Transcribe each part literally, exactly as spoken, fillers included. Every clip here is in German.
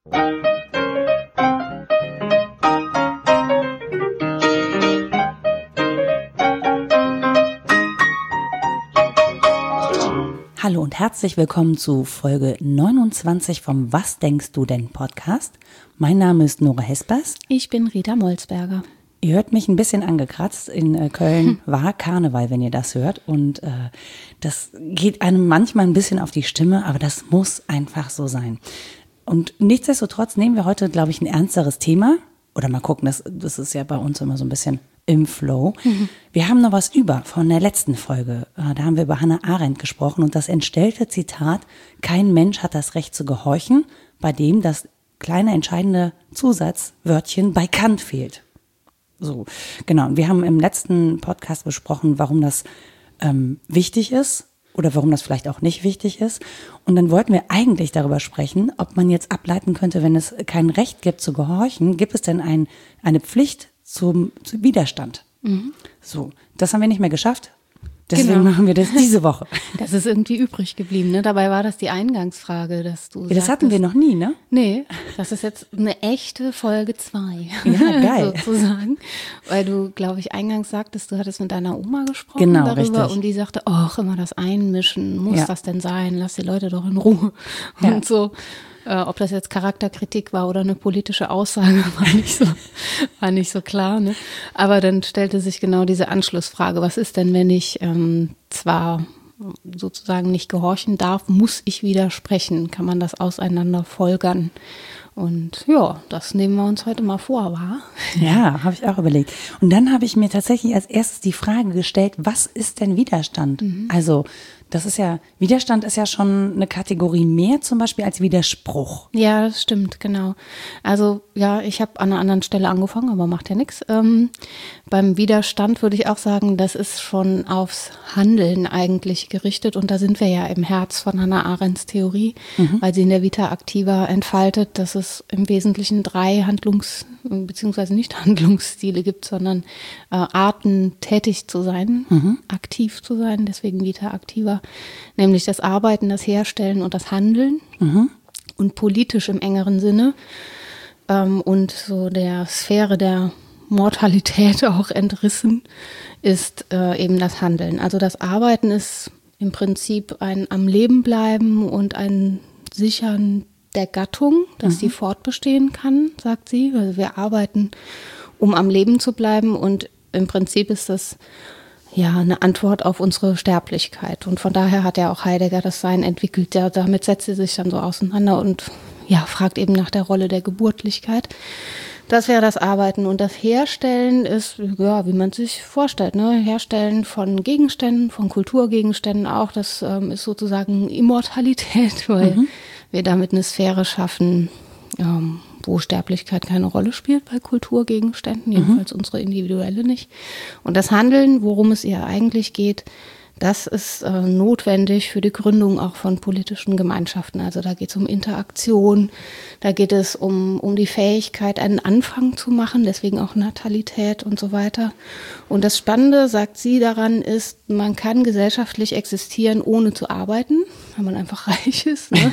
Hallo und herzlich willkommen zu Folge neunundzwanzig vom Was denkst du denn Podcast. Mein Name ist Nora Hespers. Ich bin Rita Molzberger. Ihr hört mich ein bisschen angekratzt. In äh, Köln war Karneval, wenn ihr das hört. Und äh, das geht einem manchmal ein bisschen auf die Stimme, aber das muss einfach so sein. Und nichtsdestotrotz nehmen wir heute, glaube ich, ein ernsteres Thema. Oder mal gucken, das, das ist ja bei uns immer so ein bisschen im Flow. Mhm. Wir haben noch was über von der letzten Folge. Da haben wir über Hannah Arendt gesprochen und das entstellte Zitat, kein Mensch hat das Recht zu gehorchen, bei dem das kleine entscheidende Zusatzwörtchen bei Kant fehlt. So, genau. Und wir haben im letzten Podcast besprochen, warum das ähm, wichtig ist oder warum das vielleicht auch nicht wichtig ist. Und dann wollten wir eigentlich darüber sprechen, ob man jetzt ableiten könnte, wenn es kein Recht gibt zu gehorchen, gibt es denn ein, eine Pflicht zum, zum Widerstand. Mhm. So, das haben wir nicht mehr geschafft. Deswegen genau. machen wir das diese Woche. Das ist irgendwie übrig geblieben, ne? Dabei war das die Eingangsfrage, dass du ja, das sagtest, hatten wir noch nie, ne? Nee, das ist jetzt eine echte Folge zwei. Ja, geil. Sozusagen. Weil du, glaube ich, eingangs sagtest, du hattest mit deiner Oma gesprochen genau, darüber richtig. Und die sagte, ach, immer das Einmischen, muss ja. das denn sein? Lass die Leute doch in Ruhe. Ja. Und so. Äh, ob das jetzt Charakterkritik war oder eine politische Aussage, war nicht so, war nicht so klar. Ne? Aber dann stellte sich genau diese Anschlussfrage, was ist denn, wenn ich ähm, zwar sozusagen nicht gehorchen darf, muss ich widersprechen? Kann man das auseinander folgern? Und ja, das nehmen wir uns heute mal vor, wa? Ja, habe ich auch überlegt. Und dann habe ich mir tatsächlich als erstes die Frage gestellt, was ist denn Widerstand? Mhm. Also das ist ja, Widerstand ist ja schon eine Kategorie mehr zum Beispiel als Widerspruch. Ja, das stimmt, genau. Also ja, ich habe an einer anderen Stelle angefangen, aber macht ja nichts. Ähm, beim Widerstand würde ich auch sagen, das ist schon aufs Handeln eigentlich gerichtet. Und da sind wir ja im Herz von Hannah Arendts Theorie, mhm. weil sie in der Vita Activa entfaltet, dass es im Wesentlichen drei Handlungs- beziehungsweise nicht Handlungsstile gibt, sondern äh, Arten, tätig zu sein, mhm. aktiv zu sein, deswegen Vita Activa. Nämlich das Arbeiten, das Herstellen und das Handeln mhm. und politisch im engeren Sinne ähm, und so der Sphäre der Mortalität auch entrissen ist äh, eben das Handeln. Also das Arbeiten ist im Prinzip ein am Leben bleiben und ein Sichern der Gattung, dass mhm. sie fortbestehen kann, sagt sie. Also wir arbeiten, um am Leben zu bleiben und im Prinzip ist das ja, eine Antwort auf unsere Sterblichkeit. Und von daher hat ja auch Heidegger das Sein entwickelt. Ja, damit setzt sie sich dann so auseinander und ja, fragt eben nach der Rolle der Geburtlichkeit. Das wäre das Arbeiten. Und das Herstellen ist, ja, wie man sich vorstellt, ne? Herstellen von Gegenständen, von Kulturgegenständen auch. Das ähm, ist sozusagen Immortalität, weil mhm. wir damit eine Sphäre schaffen, ähm, wo Sterblichkeit keine Rolle spielt bei Kulturgegenständen, jedenfalls mhm. unsere individuelle nicht. Und das Handeln, worum es ihr eigentlich geht, das ist äh, notwendig für die Gründung auch von politischen Gemeinschaften. Also da geht es um Interaktion, da geht es um, um die Fähigkeit, einen Anfang zu machen, deswegen auch Natalität und so weiter. Und das Spannende, sagt sie daran, ist, man kann gesellschaftlich existieren, ohne zu arbeiten, wenn man einfach reich ist. Ne?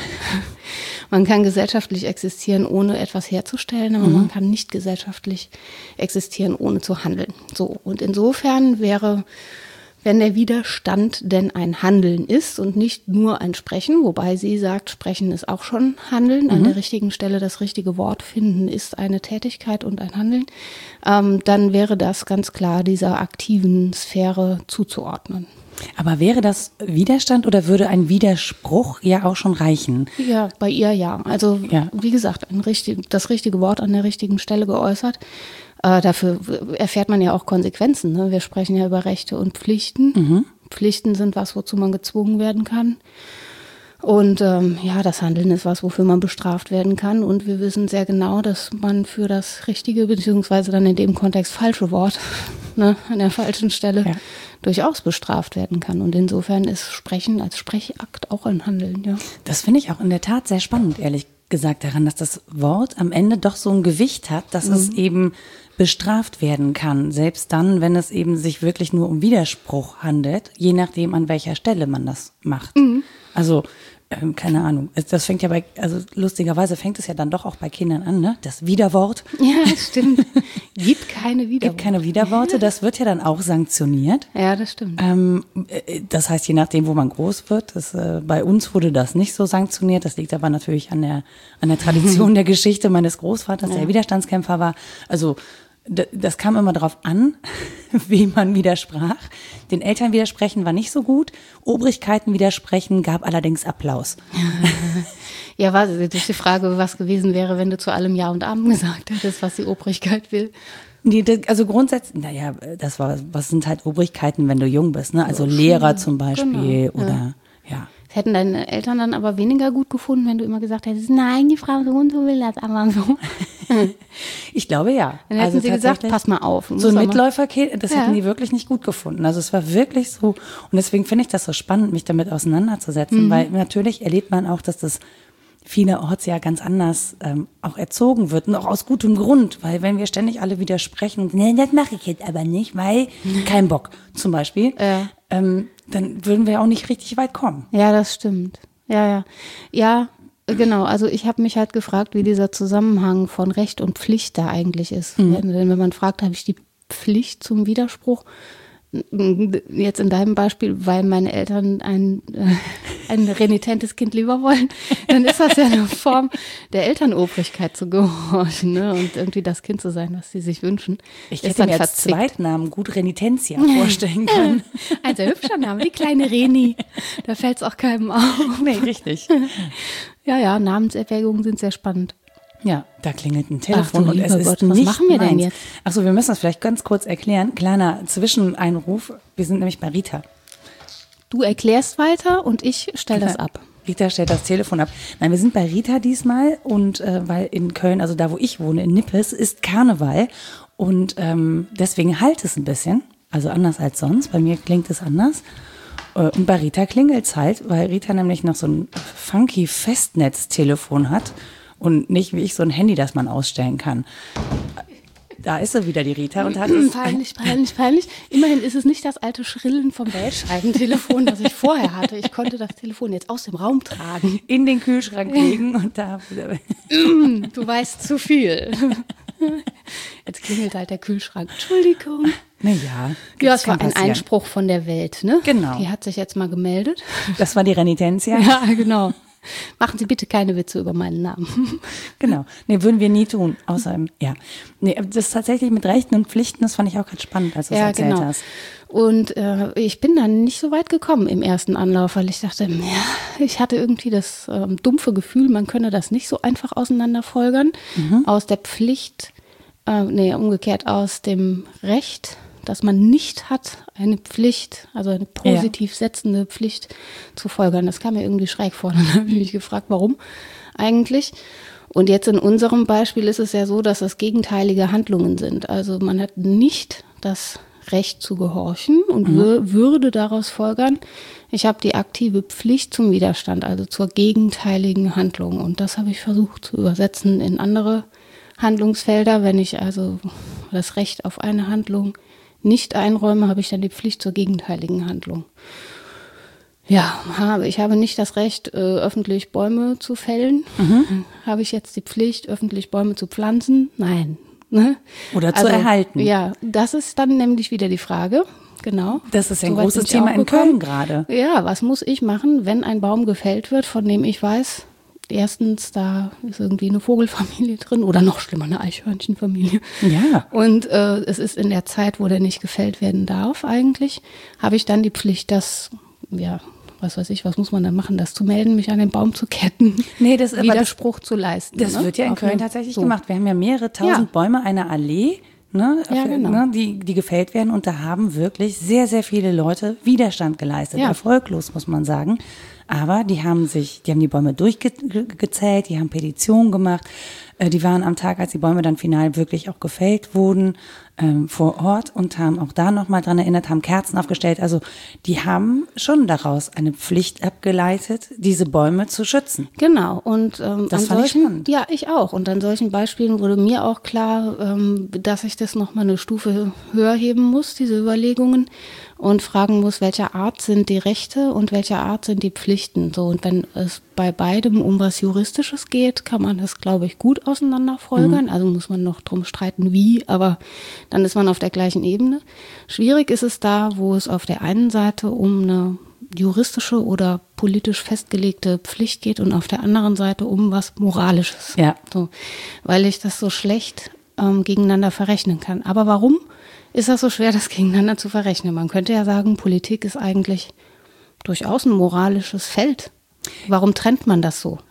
Man kann gesellschaftlich existieren, ohne etwas herzustellen, aber mhm. man kann nicht gesellschaftlich existieren, ohne zu handeln. So, und insofern wäre, wenn der Widerstand denn ein Handeln ist und nicht nur ein Sprechen, wobei sie sagt, Sprechen ist auch schon Handeln, mhm. an der richtigen Stelle das richtige Wort finden ist eine Tätigkeit und ein Handeln, ähm, dann wäre das ganz klar dieser aktiven Sphäre zuzuordnen. Aber wäre das Widerstand oder würde ein Widerspruch ja auch schon reichen? Ja, bei ihr ja. Also ja. wie gesagt, ein richtig, das richtige Wort an der richtigen Stelle geäußert. Äh, dafür erfährt man ja auch Konsequenzen. Ne? Wir sprechen ja über Rechte und Pflichten. Mhm. Pflichten sind was, wozu man gezwungen werden kann. Und ähm, ja, das Handeln ist was, wofür man bestraft werden kann. Und wir wissen sehr genau, dass man für das richtige, beziehungsweise dann in dem Kontext falsche Wort, ne, an der falschen Stelle, ja. durchaus bestraft werden kann. Und insofern ist Sprechen als Sprechakt auch ein Handeln. Ja. Das finde ich auch in der Tat sehr spannend, ehrlich gesagt, daran, dass das Wort am Ende doch so ein Gewicht hat, dass mhm. es eben bestraft werden kann. Selbst dann, wenn es eben sich wirklich nur um Widerspruch handelt, je nachdem, an welcher Stelle man das macht. Mhm. Also ähm, keine Ahnung. Das fängt ja bei, also lustigerweise fängt es ja dann doch auch bei Kindern an, ne? Das Widerwort. Ja, stimmt. Gibt keine Widerworte. Gibt keine Widerworte. Das wird ja dann auch sanktioniert. Ja, das stimmt. Ähm, das heißt, je nachdem, wo man groß wird, das, äh, bei uns wurde das nicht so sanktioniert. Das liegt aber natürlich an der, an der Tradition der Geschichte meines Großvaters, ja. der Widerstandskämpfer war. Also, das kam immer darauf an, wie man widersprach. Den Eltern widersprechen war nicht so gut. Obrigkeiten widersprechen gab allerdings Applaus. Ja, war das ist die Frage, was gewesen wäre, wenn du zu allem Ja und Amen gesagt hättest, was die Obrigkeit will. Nee, das, also grundsätzlich, naja, das war, was sind halt Obrigkeiten, wenn du jung bist, ne? Also Lehrer zum Beispiel genau, oder, ja. ja. Hätten deine Eltern dann aber weniger gut gefunden, wenn du immer gesagt hättest, nein, die Frau so und so will das aber so. Ich glaube, ja. Dann hätten also sie gesagt, pass mal auf. So ein Mitläuferkind, das ja. hätten die wirklich nicht gut gefunden. Also es war wirklich so. Und deswegen finde ich das so spannend, mich damit auseinanderzusetzen, mhm. weil natürlich erlebt man auch, dass das vielerorts ja ganz anders ähm, auch erzogen wird und auch aus gutem Grund, weil wenn wir ständig alle widersprechen und nee, das mache ich jetzt aber nicht, weil kein Bock zum Beispiel, ja. ähm, dann würden wir auch nicht richtig weit kommen. Ja, das stimmt. Ja, ja. Ja, genau. Also ich habe mich halt gefragt, wie dieser Zusammenhang von Recht und Pflicht da eigentlich ist. Mhm. Wenn, wenn man fragt, habe ich die Pflicht zum Widerspruch? Jetzt in deinem Beispiel, weil meine Eltern ein, äh, ein renitentes Kind lieber wollen, dann ist das ja eine Form der Elternobrigkeit zu gehorchen, ne? Und irgendwie das Kind zu sein, was sie sich wünschen. Ich hätte mir als Zweitnamen gut Renitentia vorstellen können. Ein sehr hübscher Name, die kleine Reni. Da fällt es auch keinem auf. Nee, richtig. Ja, ja, Namenserwägungen sind sehr spannend. Ja, da klingelt ein Telefon Ach, und es ist Gott, nicht was machen wir meins. denn jetzt? Achso, wir müssen das vielleicht ganz kurz erklären. Kleiner Zwischeneinruf. Wir sind nämlich bei Rita. Du erklärst weiter und ich stelle das ab. Rita stellt das Telefon ab. Nein, wir sind bei Rita diesmal und äh, weil in Köln, also da, wo ich wohne, in Nippes, ist Karneval und ähm, deswegen halt es ein bisschen, also anders als sonst. Bei mir klingt es anders. Und bei Rita klingelt es halt, weil Rita nämlich noch so ein funky Festnetztelefon hat. Und nicht wie ich so ein Handy, das man ausstellen kann. Da ist sie wieder, die Rita. Und hat peinlich, peinlich, peinlich. Immerhin ist es nicht das alte Schrillen vom Wählscheibentelefon, das ich vorher hatte. Ich konnte das Telefon jetzt aus dem Raum tragen. In den Kühlschrank legen und da... Du weißt zu viel. Jetzt klingelt halt der Kühlschrank. Entschuldigung. Naja. Ja, es war ein passieren. Einspruch von der Welt, ne? Genau. Die hat sich jetzt mal gemeldet. Das war die Renitentia. Ja, genau. Machen Sie bitte keine Witze über meinen Namen. Genau. Nee, würden wir nie tun. Außer, ja. Nee, das ist tatsächlich mit Rechten und Pflichten, das fand ich auch ganz spannend, als du es ja, erzählt genau. hast. Und äh, ich bin dann nicht so weit gekommen im ersten Anlauf, weil ich dachte, ja, ich hatte irgendwie das ähm, dumpfe Gefühl, man könne das nicht so einfach auseinanderfolgern. Mhm. Aus der Pflicht, äh, nee, umgekehrt aus dem Recht, dass man nicht hat, eine Pflicht, also eine positiv setzende Pflicht zu folgern. Das kam mir irgendwie schräg vor. Dann habe ich mich gefragt, warum eigentlich? Und jetzt in unserem Beispiel ist es ja so, dass es gegenteilige Handlungen sind. Also man hat nicht das Recht zu gehorchen und mhm. wür- würde daraus folgern, ich habe die aktive Pflicht zum Widerstand, also zur gegenteiligen Handlung. Und das habe ich versucht zu übersetzen in andere Handlungsfelder. Wenn ich also das Recht auf eine Handlung nicht einräume, habe ich dann die Pflicht zur gegenteiligen Handlung. Ja, habe ich habe nicht das Recht, äh, öffentlich Bäume zu fällen. Mhm. Habe ich jetzt die Pflicht, öffentlich Bäume zu pflanzen? Nein. Ne? Oder zu also, erhalten. Ja, das ist dann nämlich wieder die Frage. Genau. Das ist ein so großes Thema in Köln gerade. Ja, was muss ich machen, wenn ein Baum gefällt wird, von dem ich weiß, erstens, da ist irgendwie eine Vogelfamilie drin oder noch schlimmer, eine Eichhörnchenfamilie. Ja. Und äh, es ist in der Zeit, wo der nicht gefällt werden darf eigentlich, habe ich dann die Pflicht, das, ja, was weiß ich, was muss man dann machen, das zu melden, mich an den Baum zu ketten, nee, das, Widerspruch das, zu leisten. Das ne? wird ja in Auf Köln eine, tatsächlich so. gemacht. Wir haben ja mehrere tausend ja. Bäume, eine Allee, ne, ja, genau. ne, die, die gefällt werden. Und da haben wirklich sehr, sehr viele Leute Widerstand geleistet. Ja. Erfolglos, muss man sagen. Aber die haben sich, die haben die Bäume durchgezählt, die haben Petitionen gemacht. Die waren am Tag, als die Bäume dann final wirklich auch gefällt wurden, ähm, vor Ort und haben auch da nochmal dran erinnert, haben Kerzen aufgestellt. Also die haben schon daraus eine Pflicht abgeleitet, diese Bäume zu schützen. Genau. Und ähm, das an fand solchen, ich spannend. Ja, ich auch. Und an solchen Beispielen wurde mir auch klar, ähm, dass ich das nochmal eine Stufe höher heben muss, diese Überlegungen. und fragen muss, welcher Art sind die Rechte und welcher Art sind die Pflichten. So, und wenn es bei beidem um was Juristisches geht, kann man das, glaube ich, gut auseinanderfolgern. Mhm. Also muss man noch drum streiten, wie, aber dann ist man auf der gleichen Ebene. Schwierig ist es da, wo es auf der einen Seite um eine juristische oder politisch festgelegte Pflicht geht und auf der anderen Seite um was Moralisches. Ja. So, weil ich das so schlecht ähm, gegeneinander verrechnen kann. Aber warum ist das so schwer, das gegeneinander zu verrechnen? Man könnte ja sagen, Politik ist eigentlich durchaus ein moralisches Feld. Warum trennt man das so?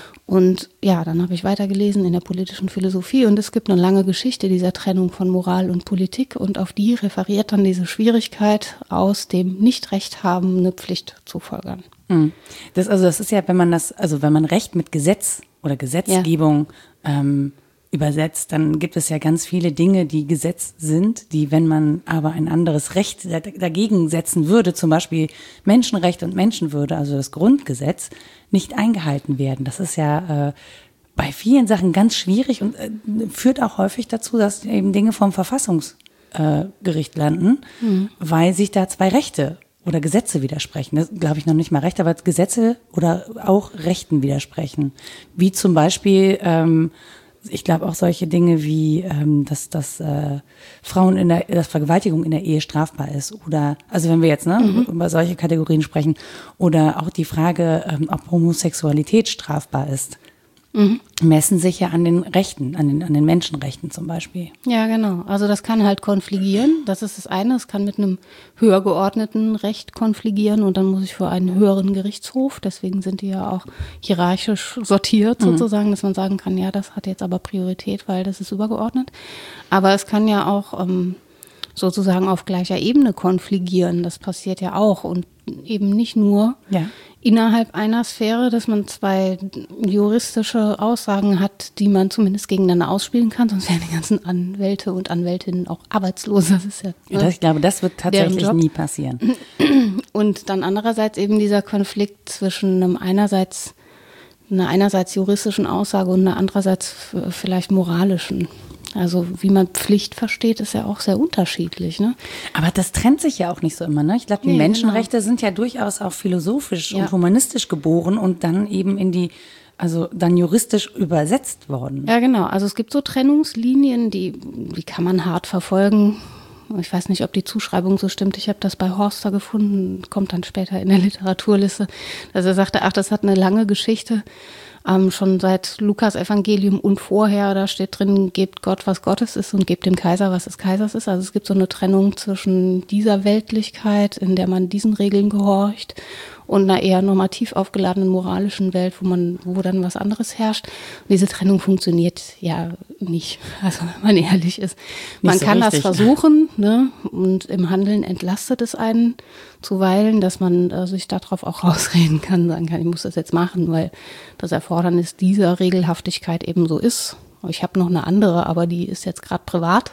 Und ja, dann habe ich weitergelesen in der politischen Philosophie und es gibt eine lange Geschichte dieser Trennung von Moral und Politik und auf die referiert dann diese Schwierigkeit, aus dem Nichtrecht haben eine Pflicht zu folgern. Das, also das ist ja, wenn man das, also wenn man Recht mit Gesetz oder Gesetzgebung ja. ähm, übersetzt, dann gibt es ja ganz viele Dinge, die Gesetz sind, die, wenn man aber ein anderes Recht dagegen setzen würde, zum Beispiel Menschenrechte und Menschenwürde, also das Grundgesetz, nicht eingehalten werden. Das ist ja äh, bei vielen Sachen ganz schwierig und äh, führt auch häufig dazu, dass eben Dinge vom Verfassungsgericht äh, landen, mhm. weil sich da zwei Rechte oder Gesetze widersprechen. Das glaube ich noch nicht mal Recht, aber Gesetze oder auch Rechten widersprechen. Wie zum Beispiel ähm, ich glaube auch solche Dinge wie, ähm, dass, dass äh, Frauen in der, dass Vergewaltigung in der Ehe strafbar ist oder, also wenn wir jetzt ne, mhm. über solche Kategorien sprechen oder auch die Frage, ähm, ob Homosexualität strafbar ist, mhm. messen sich ja an den Rechten, an den, an den Menschenrechten zum Beispiel. Ja, genau. Also das kann halt konfligieren. Das ist das eine. Es kann mit einem höher geordneten Recht konfligieren und dann muss ich vor einen höheren Gerichtshof. Deswegen sind die ja auch hierarchisch sortiert sozusagen, mhm. dass man sagen kann, ja, das hat jetzt aber Priorität, weil das ist übergeordnet. Aber es kann ja auch ähm, sozusagen auf gleicher Ebene konfligieren. Das passiert ja auch und eben nicht nur ja. innerhalb einer Sphäre, dass man zwei juristische Aussagen hat, die man zumindest gegeneinander ausspielen kann, sonst wären die ganzen Anwälte und Anwältinnen auch arbeitslos. Das ist ja, ne, das, ich glaube, das wird tatsächlich nie passieren. Und dann andererseits eben dieser Konflikt zwischen einem einerseits einer einerseits juristischen Aussage und einer andererseits vielleicht moralischen. Also wie man Pflicht versteht, ist ja auch sehr unterschiedlich, ne? Aber das trennt sich ja auch nicht so immer, ne? Ich glaube, die nee, Menschenrechte genau. sind ja durchaus auch philosophisch ja. und humanistisch geboren und dann eben in die, also dann juristisch übersetzt worden. Ja, genau. Also es gibt so Trennungslinien, die, die kann man hart verfolgen. Ich weiß nicht, ob die Zuschreibung so stimmt. Ich habe das bei Horster gefunden, kommt dann später in der Literaturliste, dass er sagte, ach, das hat eine lange Geschichte. Ähm, schon seit Lukas Evangelium und vorher, da steht drin, gebt Gott, was Gottes ist und gebt dem Kaiser, was des Kaisers ist. Also es gibt so eine Trennung zwischen dieser Weltlichkeit, in der man diesen Regeln gehorcht, und einer eher normativ aufgeladenen moralischen Welt, wo man, wo dann was anderes herrscht. Und diese Trennung funktioniert ja nicht, also wenn man ehrlich ist. Man nicht so kann richtig. Das versuchen, ne? Und im Handeln entlastet es einen zuweilen, dass man äh, sich darauf auch rausreden kann, sagen kann, ich muss das jetzt machen, weil das Erfordernis dieser Regelhaftigkeit eben so ist. Ich habe noch eine andere, aber die ist jetzt gerade privat.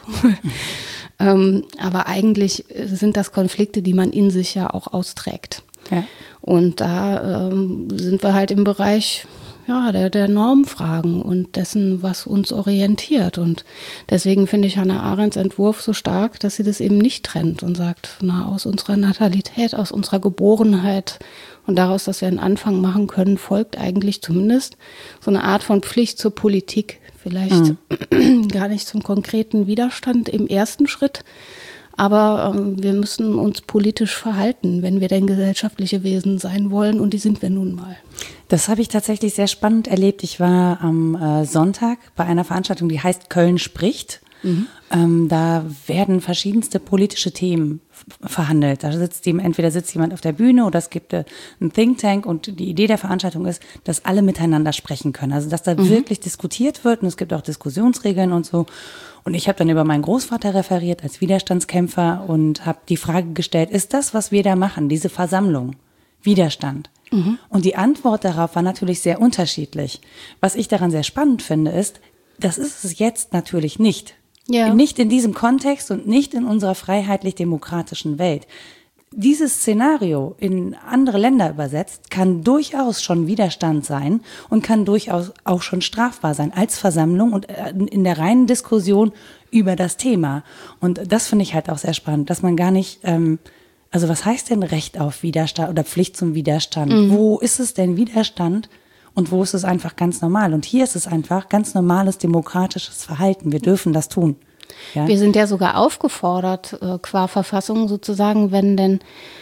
ähm, aber eigentlich sind das Konflikte, die man in sich ja auch austrägt. Ja. Und da ähm, sind wir halt im Bereich ja, der, der Normfragen und dessen, was uns orientiert. Und deswegen finde ich Hannah Arendts Entwurf so stark, dass sie das eben nicht trennt und sagt, na, aus unserer Natalität, aus unserer Geborenheit und daraus, dass wir einen Anfang machen können, folgt eigentlich zumindest so eine Art von Pflicht zur Politik. Vielleicht mhm. gar nicht zum konkreten Widerstand im ersten Schritt, aber ähm, wir müssen uns politisch verhalten, wenn wir denn gesellschaftliche Wesen sein wollen, und die sind wir nun mal. Das habe ich tatsächlich sehr spannend erlebt. Ich war am äh, Sonntag bei einer Veranstaltung, die heißt Köln spricht. Mhm. Ähm, da werden verschiedenste politische Themen f- verhandelt. Da sitzt jemand, entweder sitzt jemand auf der Bühne oder es gibt äh, einen Think Tank, und die Idee der Veranstaltung ist, dass alle miteinander sprechen können. Also dass da mhm. wirklich diskutiert wird, und es gibt auch Diskussionsregeln und so. Und ich habe dann über meinen Großvater referiert als Widerstandskämpfer und habe die Frage gestellt, ist das, was wir da machen, diese Versammlung, Widerstand? Mhm. Und die Antwort darauf war natürlich sehr unterschiedlich. Was ich daran sehr spannend finde, ist, das ist es jetzt natürlich nicht. Ja. Nicht in diesem Kontext und nicht in unserer freiheitlich-demokratischen Welt. Dieses Szenario in andere Länder übersetzt, kann durchaus schon Widerstand sein und kann durchaus auch schon strafbar sein als Versammlung und in der reinen Diskussion über das Thema. Und das finde ich halt auch sehr spannend, dass man gar nicht ähm, Also was heißt denn Recht auf Widerstand oder Pflicht zum Widerstand? Mhm. Wo ist es denn Widerstand und wo ist es einfach ganz normal? Und hier ist es einfach ganz normales demokratisches Verhalten. Wir dürfen das tun. Ja? Wir sind ja sogar aufgefordert, äh, qua Verfassung sozusagen, wenn denn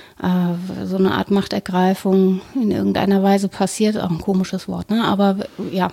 äh, so eine Art Machtergreifung in irgendeiner Weise passiert, auch ein komisches Wort, ne? Aber ja,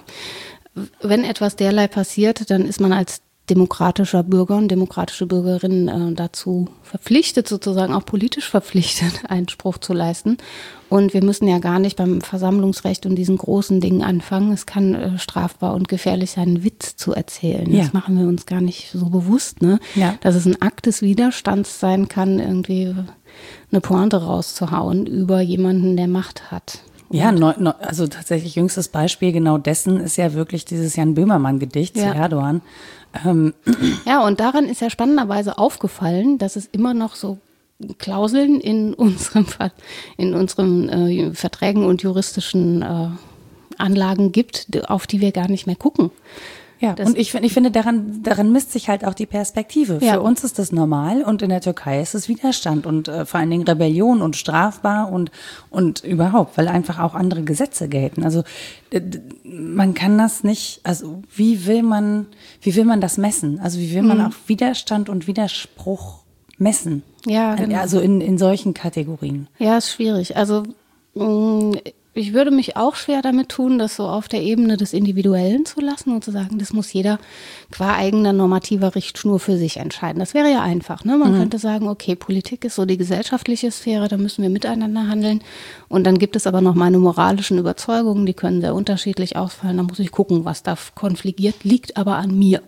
wenn etwas derlei passiert, dann ist man als demokratischer Bürger und demokratische Bürgerin äh, dazu verpflichtet, sozusagen auch politisch verpflichtet, Einspruch zu leisten. Und wir müssen ja gar nicht beim Versammlungsrecht und diesen großen Dingen anfangen. Es kann äh, strafbar und gefährlich sein, einen Witz zu erzählen. Ja. Das machen wir uns gar nicht so bewusst, ne? Ja. Dass es ein Akt des Widerstands sein kann, irgendwie eine Pointe rauszuhauen über jemanden, der Macht hat. Ja, neu, neu, also tatsächlich jüngstes Beispiel genau dessen ist ja wirklich dieses Jan Böhmermann-Gedicht Ja. zu Erdogan. Ähm, Ja, und daran ist ja spannenderweise aufgefallen, dass es immer noch so Klauseln in unserem Ver- in unseren äh, Verträgen und juristischen äh, Anlagen gibt, auf die wir gar nicht mehr gucken. Ja, Das- und ich, find- ich finde, daran, daran misst sich halt auch die Perspektive. Ja. Für uns ist das normal und in der Türkei ist es Widerstand und äh, vor allen Dingen Rebellion und strafbar und, und überhaupt, weil einfach auch andere Gesetze gelten. Also d- d- man kann das nicht, also wie will man, wie will man das messen? Also wie will man Mhm. auch Widerstand und Widerspruch messen? Ja, genau. Also in, in solchen Kategorien. Ja, ist schwierig. Also mh, ich würde mich auch schwer damit tun, das so auf der Ebene des Individuellen zu lassen und zu sagen, das muss jeder qua eigener normativer Richtschnur für sich entscheiden. Das wäre ja einfach, ne? Man könnte sagen, okay, Politik ist so die gesellschaftliche Sphäre, da müssen wir miteinander handeln. Und dann gibt es aber noch meine moralischen Überzeugungen, die können sehr unterschiedlich ausfallen. Da muss ich gucken, was da konfligiert, liegt aber an mir.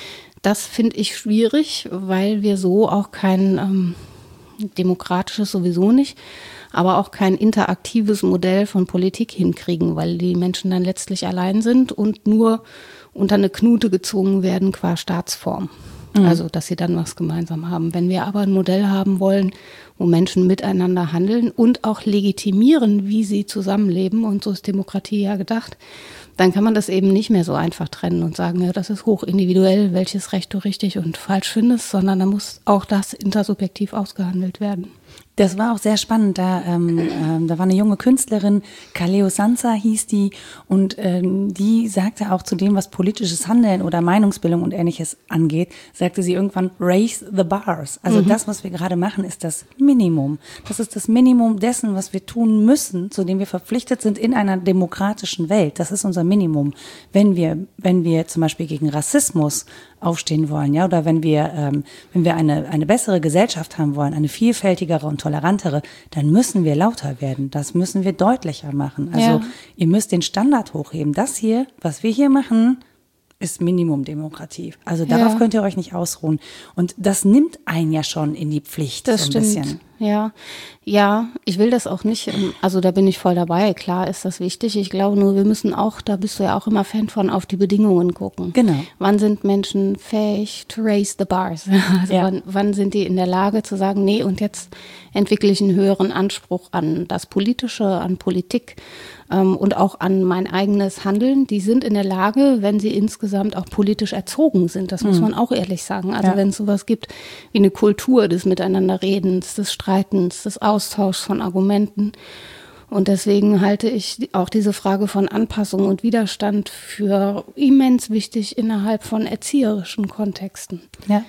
Das finde ich schwierig, weil wir so auch kein ähm, demokratisches sowieso nicht, aber auch kein interaktives Modell von Politik hinkriegen, weil die Menschen dann letztlich allein sind und nur unter eine Knute gezwungen werden qua Staatsform. Also, dass sie dann was gemeinsam haben. Wenn wir aber ein Modell haben wollen, wo Menschen miteinander handeln und auch legitimieren, wie sie zusammenleben, und so ist Demokratie ja gedacht, dann kann man das eben nicht mehr so einfach trennen und sagen, ja, das ist hochindividuell, welches Recht du richtig und falsch findest, sondern da muss auch das intersubjektiv ausgehandelt werden. Das war auch sehr spannend. Da, ähm, ähm, da war eine junge Künstlerin, Kaleo Sansa hieß die, und ähm, die sagte auch zu dem, was politisches Handeln oder Meinungsbildung und Ähnliches angeht, sagte sie irgendwann, raise the bars. Also Mhm. das, was wir gerade machen, ist das Minimum. Das ist das Minimum dessen, was wir tun müssen, zu dem wir verpflichtet sind in einer demokratischen Welt. Das ist unser Minimum. Wenn wir, wenn wir zum Beispiel gegen Rassismus aufstehen wollen, ja, oder wenn wir, ähm, wenn wir eine, eine bessere Gesellschaft haben wollen, eine vielfältigere und tolerantere, dann müssen wir lauter werden. Das müssen wir deutlicher machen. Also Ja. ihr müsst den Standard hochheben. Das hier, was wir hier machen, ist Minimum Demokratie. Also darauf Ja. könnt ihr euch nicht ausruhen. Und das nimmt einen ja schon in die Pflicht Das so ein stimmt. bisschen. Ja, ja, ich will das auch nicht, ähm, also da bin ich voll dabei, klar ist das wichtig. Ich glaube nur, wir müssen auch, da bist du ja auch immer Fan von, auf die Bedingungen gucken. Genau. Wann sind Menschen fähig to raise the bars? Also Ja. wann, wann sind die in der Lage zu sagen, nee, und jetzt entwickle ich einen höheren Anspruch an das Politische, an Politik ähm, und auch an mein eigenes Handeln. Die sind in der Lage, wenn sie insgesamt auch politisch erzogen sind. Das muss man auch ehrlich sagen. Also Ja. wenn es sowas gibt wie eine Kultur des Miteinanderredens, des Streitens, des Austauschs von Argumenten. Und deswegen halte ich auch diese Frage von Anpassung und Widerstand für immens wichtig innerhalb von erzieherischen Kontexten. Ja.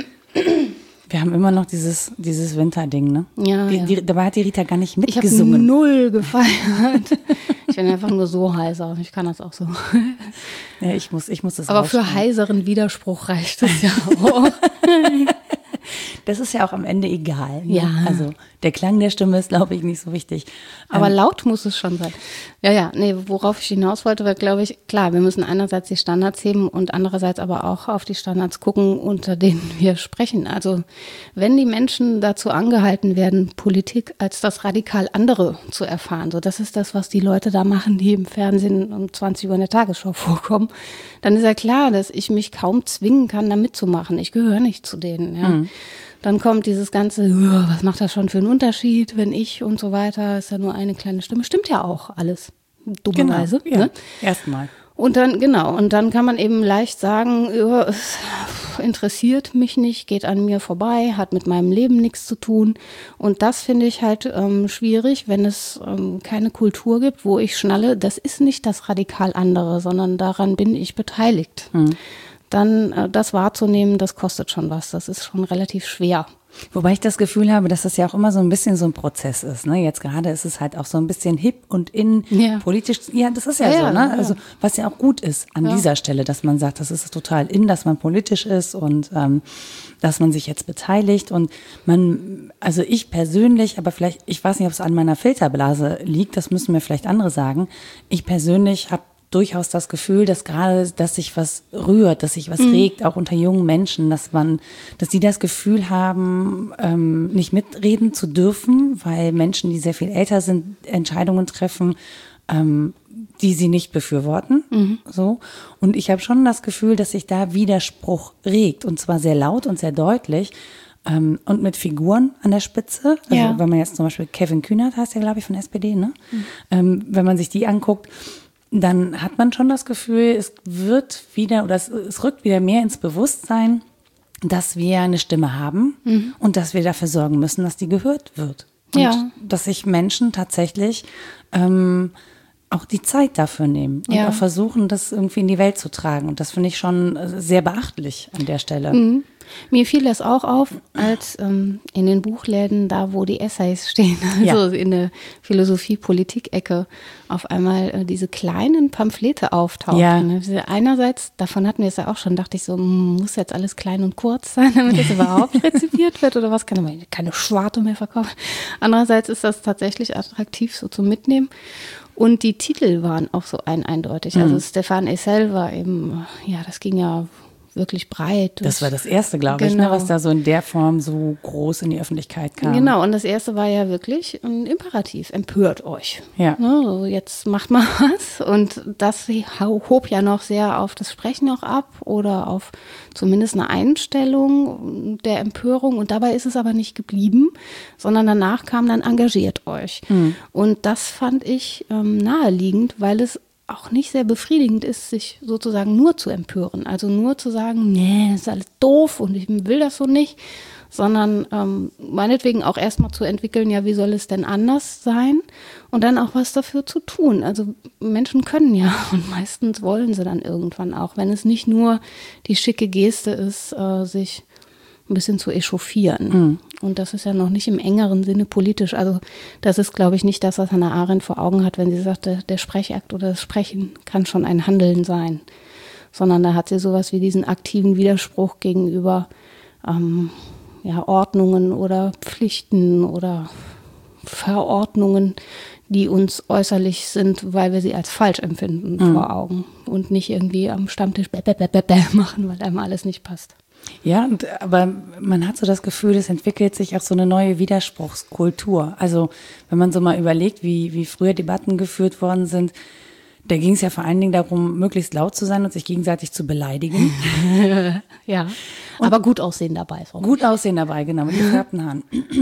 Wir haben immer noch dieses, dieses Winterding, ne? Ja, die, ja. Die, dabei hat die Rita gar nicht Ich habe mitgesungen. null gefeiert. Ich bin einfach nur so heiser. Ich kann das auch so. Ja, ich muss, ich muss das Aber für rausschneiden. heiseren Widerspruch reicht es ja auch. Das ist ja auch am Ende egal. Ne? Ja. Also der Klang der Stimme ist, glaube ich, nicht so wichtig. Aber Ähm, laut muss es schon sein. Ja, ja, nee, worauf ich hinaus wollte, war, glaube ich, klar, wir müssen einerseits die Standards heben und andererseits aber auch auf die Standards gucken, unter denen wir sprechen. Also wenn die Menschen dazu angehalten werden, Politik als das radikal andere zu erfahren, so das ist das, was die Leute da machen, die im Fernsehen um zwanzig Uhr in der Tagesschau vorkommen, dann ist ja klar, dass ich mich kaum zwingen kann, da mitzumachen. Ich gehöre nicht zu denen, ja. Mhm. Dann kommt dieses ganze, "Uah, was macht das schon für einen Unterschied, wenn ich und so weiter, ist ja nur eine kleine Stimme." Stimmt ja auch alles, dummerweise. Genau, ja. Ne? Erstmal. Und dann, genau, und dann kann man eben leicht sagen, ja, es interessiert mich nicht, geht an mir vorbei, hat mit meinem Leben nichts zu tun. Und das finde ich halt ähm, schwierig, wenn es ähm, keine Kultur gibt, wo ich schnalle, das ist nicht das radikal andere, sondern daran bin ich beteiligt. Mhm. Dann äh, das wahrzunehmen, das kostet schon was. Das ist schon relativ schwer. Wobei ich das Gefühl habe, dass das ja auch immer so ein bisschen so ein Prozess ist. Ne? Jetzt gerade ist es halt auch so ein bisschen hip und in ja. politisch. Ja, das ist ja, ja so. Ne? Ja. Also was ja auch gut ist an ja. dieser Stelle, dass man sagt, das ist total in, dass man politisch ist und ähm, dass man sich jetzt beteiligt. Und man, also ich persönlich, aber vielleicht, ich weiß nicht, ob es an meiner Filterblase liegt, das müssen mir vielleicht andere sagen. Ich persönlich habe durchaus das Gefühl, dass gerade, dass sich was rührt, dass sich was mhm. regt, auch unter jungen Menschen, dass man, dass die das Gefühl haben, ähm, nicht mitreden zu dürfen, weil Menschen, die sehr viel älter sind, Entscheidungen treffen, ähm, die sie nicht befürworten. Mhm. So. Und ich habe schon das Gefühl, dass sich da Widerspruch regt, und zwar sehr laut und sehr deutlich. Ähm, und mit Figuren an der Spitze. Also ja. wenn man jetzt zum Beispiel Kevin Kühnert heißt der, glaube ich, von S P D, ne? Mhm. Ähm, wenn man sich die anguckt, dann hat man schon das Gefühl, es wird wieder oder es, es rückt wieder mehr ins Bewusstsein, dass wir eine Stimme haben mhm. und dass wir dafür sorgen müssen, dass die gehört wird. Und ja. dass sich Menschen tatsächlich ähm, auch die Zeit dafür nehmen und ja. auch versuchen, das irgendwie in die Welt zu tragen. Und das finde ich schon sehr beachtlich an der Stelle. Mhm. Mir fiel das auch auf, als ähm, in den Buchläden, da wo die Essays stehen, also ja. in der Philosophie-Politik-Ecke, auf einmal äh, diese kleinen Pamphlete auftauchen. Ja. Ne? Einerseits, davon hatten wir es ja auch schon, dachte ich so, muss jetzt alles klein und kurz sein, damit es überhaupt rezipiert wird oder was, kann man keine Schwarte mehr verkaufen. Andererseits ist das tatsächlich attraktiv so zum Mitnehmen. Und die Titel waren auch so ein eindeutig. Mhm. Also Stéphane Hessel war eben, ja, das ging ja wirklich breit. Das war das erste, glaube genau. ich, ne, was da so in der Form so groß in die Öffentlichkeit kam. Genau, und das erste war ja wirklich ein Imperativ, empört euch. Ja. Ne, so jetzt macht mal was. Und das hob ja noch sehr auf das Sprechen auch ab oder auf zumindest eine Einstellung der Empörung. Und dabei ist es aber nicht geblieben, sondern danach kam dann engagiert euch. Mhm. Und das fand ich ähm, naheliegend, weil es auch nicht sehr befriedigend ist, sich sozusagen nur zu empören. Also nur zu sagen, nee, das ist alles doof und ich will das so nicht, sondern ähm, meinetwegen auch erstmal zu entwickeln, ja, wie soll es denn anders sein? Und dann auch was dafür zu tun. Also Menschen können ja und meistens wollen sie dann irgendwann auch, wenn es nicht nur die schicke Geste ist, äh, sich ein bisschen zu echauffieren. Mhm. Und das ist ja noch nicht im engeren Sinne politisch. Also das ist, glaube ich, nicht das, was Hannah Arendt vor Augen hat, wenn sie sagt, der, der Sprechakt oder das Sprechen kann schon ein Handeln sein. Sondern da hat sie sowas wie diesen aktiven Widerspruch gegenüber ähm, ja, Ordnungen oder Pflichten oder Verordnungen, die uns äußerlich sind, weil wir sie als falsch empfinden, mhm. vor Augen. Und nicht irgendwie am Stammtisch bäh, bäh, bäh, bäh, bäh machen, weil einem alles nicht passt. Ja, und, aber man hat so das Gefühl, es entwickelt sich auch so eine neue Widerspruchskultur. Also wenn man so mal überlegt, wie, wie früher Debatten geführt worden sind, da ging es ja vor allen Dingen darum, möglichst laut zu sein und sich gegenseitig zu beleidigen. Ja, und aber gut aussehen dabei. Gut aussehen dabei, genau, mit gefärbten Haaren.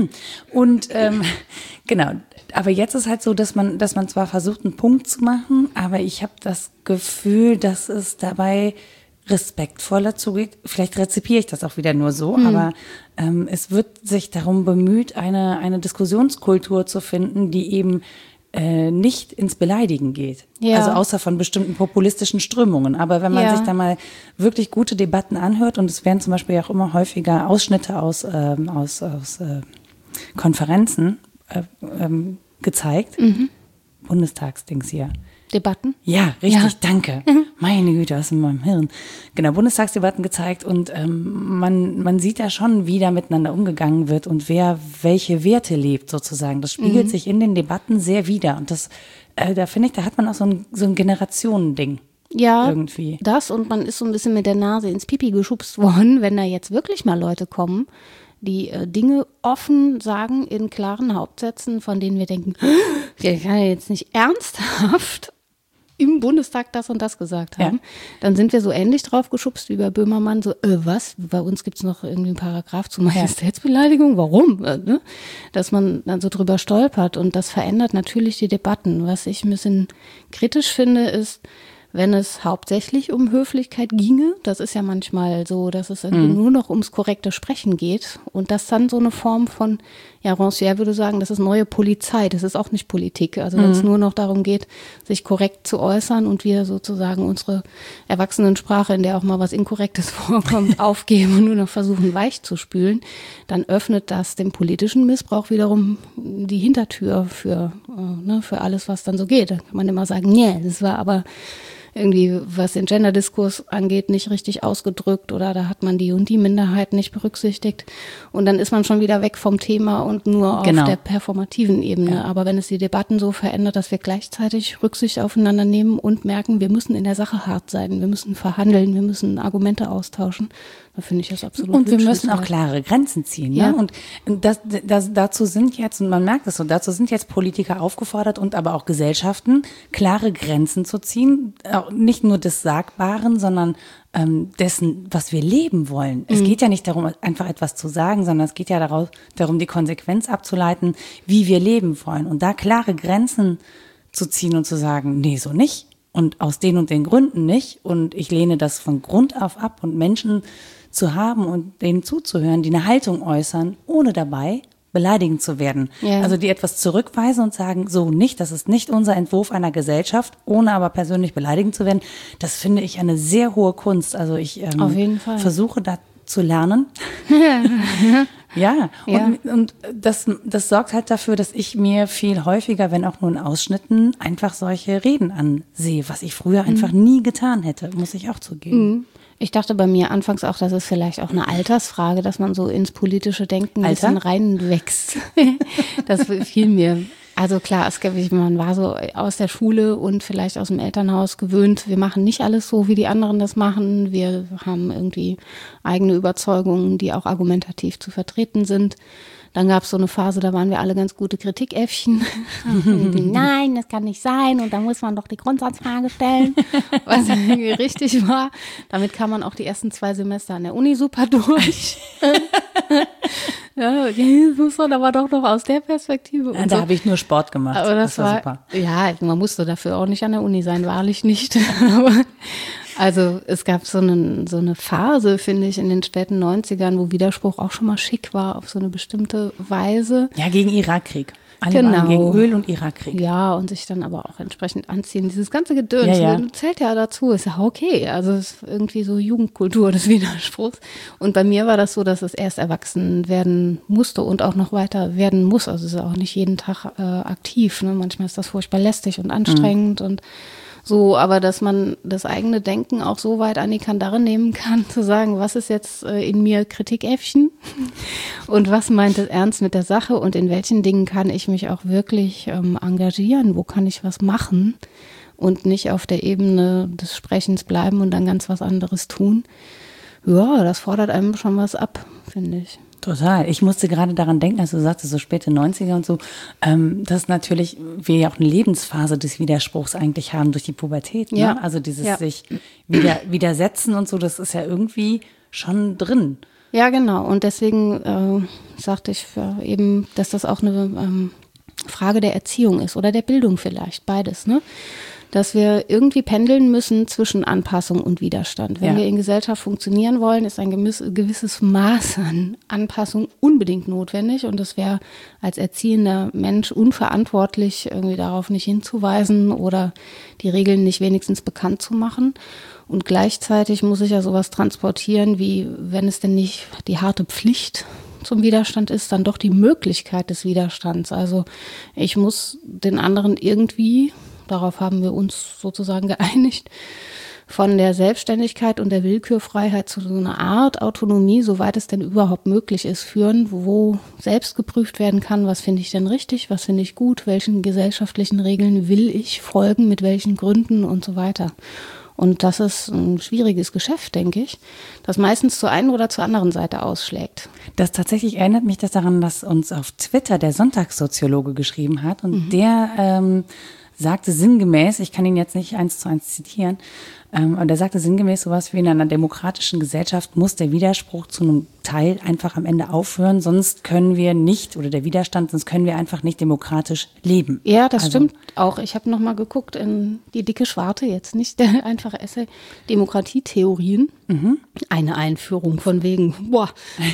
Und ähm, genau, aber jetzt ist halt so, dass man, dass man zwar versucht, einen Punkt zu machen, aber ich habe das Gefühl, dass es dabei respektvoller zugeht. Vielleicht rezipiere ich das auch wieder nur so, mhm. aber ähm, es wird sich darum bemüht, eine, eine Diskussionskultur zu finden, die eben äh, nicht ins Beleidigen geht. Ja. Also außer von bestimmten populistischen Strömungen. Aber wenn man ja. sich da mal wirklich gute Debatten anhört, und es werden zum Beispiel auch immer häufiger Ausschnitte aus, ähm, aus, aus äh, Konferenzen äh, ähm, gezeigt, mhm. Bundestagsdings hier. Debatten? Ja, richtig, ja. danke. Mhm. Meine Güte, was in meinem Hirn. Genau, Bundestagsdebatten gezeigt und ähm, man, man sieht da schon, wie da miteinander umgegangen wird und wer welche Werte lebt sozusagen. Das spiegelt mhm. sich in den Debatten sehr wider und das, äh, da finde ich, da hat man auch so ein, so ein Generationending. Ja, irgendwie. Das und man ist so ein bisschen mit der Nase ins Pipi geschubst worden, wenn da jetzt wirklich mal Leute kommen, die äh, Dinge offen sagen in klaren Hauptsätzen, von denen wir denken, der kann ja jetzt nicht ernsthaft im Bundestag das und das gesagt haben, ja. Dann sind wir so ähnlich drauf geschubst wie bei Böhmermann, so, äh, was, bei uns gibt es noch irgendwie einen Paragraph zur Majestätsbeleidigung, warum? Äh, ne? Dass man dann so drüber stolpert und das verändert natürlich die Debatten. Was ich ein bisschen kritisch finde, ist, wenn es hauptsächlich um Höflichkeit ginge. Das ist ja manchmal so, dass es irgendwie mhm. nur noch ums korrekte Sprechen geht und das dann so eine Form von, ja, Rancière würde sagen, das ist neue Polizei, das ist auch nicht Politik. Also wenn es mhm. nur noch darum geht, sich korrekt zu äußern und wir sozusagen unsere Erwachsenensprache, in der auch mal was Inkorrektes vorkommt, aufgeben und nur noch versuchen, weich zu spülen, dann öffnet das dem politischen Missbrauch wiederum die Hintertür für, äh, ne, für alles, was dann so geht. Da kann man immer sagen, nee, das war aber irgendwie, was den Genderdiskurs angeht, nicht richtig ausgedrückt oder da hat man die und die Minderheit nicht berücksichtigt. Und dann ist man schon wieder weg vom Thema und nur auf genau. der performativen Ebene. Ja. Aber wenn es die Debatten so verändert, dass wir gleichzeitig Rücksicht aufeinander nehmen und merken, wir müssen in der Sache hart sein, wir müssen verhandeln, wir müssen Argumente austauschen, dann finde ich das absolut Und wir müssen auch klare Grenzen ziehen. Ja. Ne? Und das, das, dazu sind jetzt, und man merkt es so, dazu sind jetzt Politiker aufgefordert und aber auch Gesellschaften, klare Grenzen zu ziehen. Nicht nur des Sagbaren, sondern ähm, dessen, was wir leben wollen. Mhm. Es geht ja nicht darum, einfach etwas zu sagen, sondern es geht ja darauf, darum, die Konsequenz abzuleiten, wie wir leben wollen. Und da klare Grenzen zu ziehen und zu sagen, nee, so nicht. Und aus den und den Gründen nicht. Und ich lehne das von Grund auf ab. Und Menschen zu haben und denen zuzuhören, die eine Haltung äußern, ohne dabei beleidigend zu werden. Ja. Also die etwas zurückweisen und sagen, so nicht, das ist nicht unser Entwurf einer Gesellschaft, ohne aber persönlich beleidigend zu werden. Das finde ich eine sehr hohe Kunst. Also ich ähm, Auf jeden Fall. versuche da zu lernen. Ja, ja. Und, und das, das sorgt halt dafür, dass ich mir viel häufiger, wenn auch nur in Ausschnitten, einfach solche Reden ansehe, was ich früher mhm. einfach nie getan hätte, muss ich auch zugeben. Mhm. Ich dachte bei mir anfangs auch, das ist vielleicht auch eine Altersfrage, dass man so ins politische Denken ein bisschen reinwächst. Das fiel mir. Also klar, es gibt, man war so aus der Schule und vielleicht aus dem Elternhaus gewöhnt, wir machen nicht alles so, wie die anderen das machen. Wir haben irgendwie eigene Überzeugungen, die auch argumentativ zu vertreten sind. Dann gab es so eine Phase, da waren wir alle ganz gute Kritikäffchen. Nein, das kann nicht sein und da muss man doch die Grundsatzfrage stellen, was irgendwie richtig war. Damit kam man auch die ersten zwei Semester an der Uni super durch. Ja, das muss man aber doch noch aus der Perspektive. Und ja, da so. habe ich nur Sport gemacht. Aber das, das war, war super. Ja, man musste dafür auch nicht an der Uni sein, wahrlich nicht. Aber also es gab so, einen, so eine Phase, finde ich, in den späten neunzigern, wo Widerspruch auch schon mal schick war auf so eine bestimmte Weise. Ja, gegen Irakkrieg. Alle genau. Gegen Öl- und Irakkrieg. Ja, und sich dann aber auch entsprechend anziehen. Dieses ganze Gedöns, ja, ja. zählt ja dazu, ist ja okay. Also es ist irgendwie so Jugendkultur des Widerspruchs. Und bei mir war das so, dass es erst erwachsen werden musste und auch noch weiter werden muss. Also es ist auch nicht jeden Tag äh, aktiv. Ne? Manchmal ist das furchtbar lästig und anstrengend mhm. und so, aber dass man das eigene Denken auch so weit an die Kandare nehmen kann, zu sagen, was ist jetzt äh, in mir Kritikäffchen und was meint es ernst mit der Sache und in welchen Dingen kann ich mich auch wirklich ähm, engagieren, wo kann ich was machen und nicht auf der Ebene des Sprechens bleiben und dann ganz was anderes tun. Ja, das fordert einem schon was ab, finde ich. Total. Ich musste gerade daran denken, als du sagtest, so späte neunziger und so, ähm, dass natürlich wir ja auch eine Lebensphase des Widerspruchs eigentlich haben durch die Pubertät. Ne? Ja. Also dieses ja. sich wieder, widersetzen und so, das ist ja irgendwie schon drin. Ja, genau. Und deswegen äh, sagte ich für eben, dass das auch eine ähm, Frage der Erziehung ist oder der Bildung vielleicht, beides, ne? Dass wir irgendwie pendeln müssen zwischen Anpassung und Widerstand. Wenn ja. wir in Gesellschaft funktionieren wollen, ist ein gewisses Maß an Anpassung unbedingt notwendig. Und es wäre als erziehender Mensch unverantwortlich, irgendwie darauf nicht hinzuweisen oder die Regeln nicht wenigstens bekannt zu machen. Und gleichzeitig muss ich ja sowas transportieren, wie wenn es denn nicht die harte Pflicht zum Widerstand ist, dann doch die Möglichkeit des Widerstands. Also ich muss den anderen irgendwie, darauf haben wir uns sozusagen geeinigt, von der Selbstständigkeit und der Willkürfreiheit zu so einer Art Autonomie, soweit es denn überhaupt möglich ist, führen, wo selbst geprüft werden kann, was finde ich denn richtig, was finde ich gut, welchen gesellschaftlichen Regeln will ich folgen, mit welchen Gründen und so weiter. Und das ist ein schwieriges Geschäft, denke ich, das meistens zur einen oder zur anderen Seite ausschlägt. Das tatsächlich erinnert mich das daran, dass uns auf Twitter der Sonntagssoziologe geschrieben hat und mhm. der ähm, sagte sinngemäß, ich kann ihn jetzt nicht eins zu eins zitieren, ähm, aber der sagte sinngemäß sowas wie: In einer demokratischen Gesellschaft muss der Widerspruch zu einem Teil einfach am Ende aufhören, sonst können wir nicht, oder der Widerstand, sonst können wir einfach nicht demokratisch leben. Ja, das also, stimmt auch. Ich habe nochmal geguckt in die dicke Schwarte, jetzt nicht der einfache Essay, Demokratietheorien. Mhm. Eine Einführung von wegen, boah.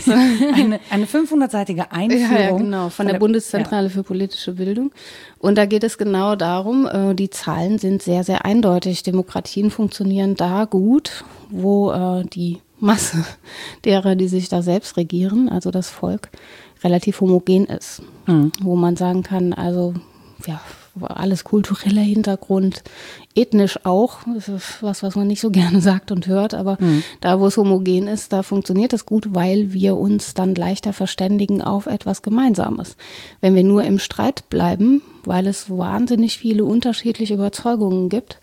eine, eine fünfhundertseitige Einführung. Ja, ja, genau, von, von der, der Bundeszentrale ja. für politische Bildung. Und da geht es genau darum, äh, die Zahlen sind sehr, sehr eindeutig. Demokratien funktionieren da gut, wo äh, die Masse derer, die sich da selbst regieren, also das Volk, relativ homogen ist. Mhm. Wo man sagen kann, also ja, alles kultureller Hintergrund, ethnisch auch, das ist was, was man nicht so gerne sagt und hört, aber mhm. da, wo es homogen ist, da funktioniert es gut, weil wir uns dann leichter verständigen auf etwas Gemeinsames. Wenn wir nur im Streit bleiben, weil es wahnsinnig viele unterschiedliche Überzeugungen gibt,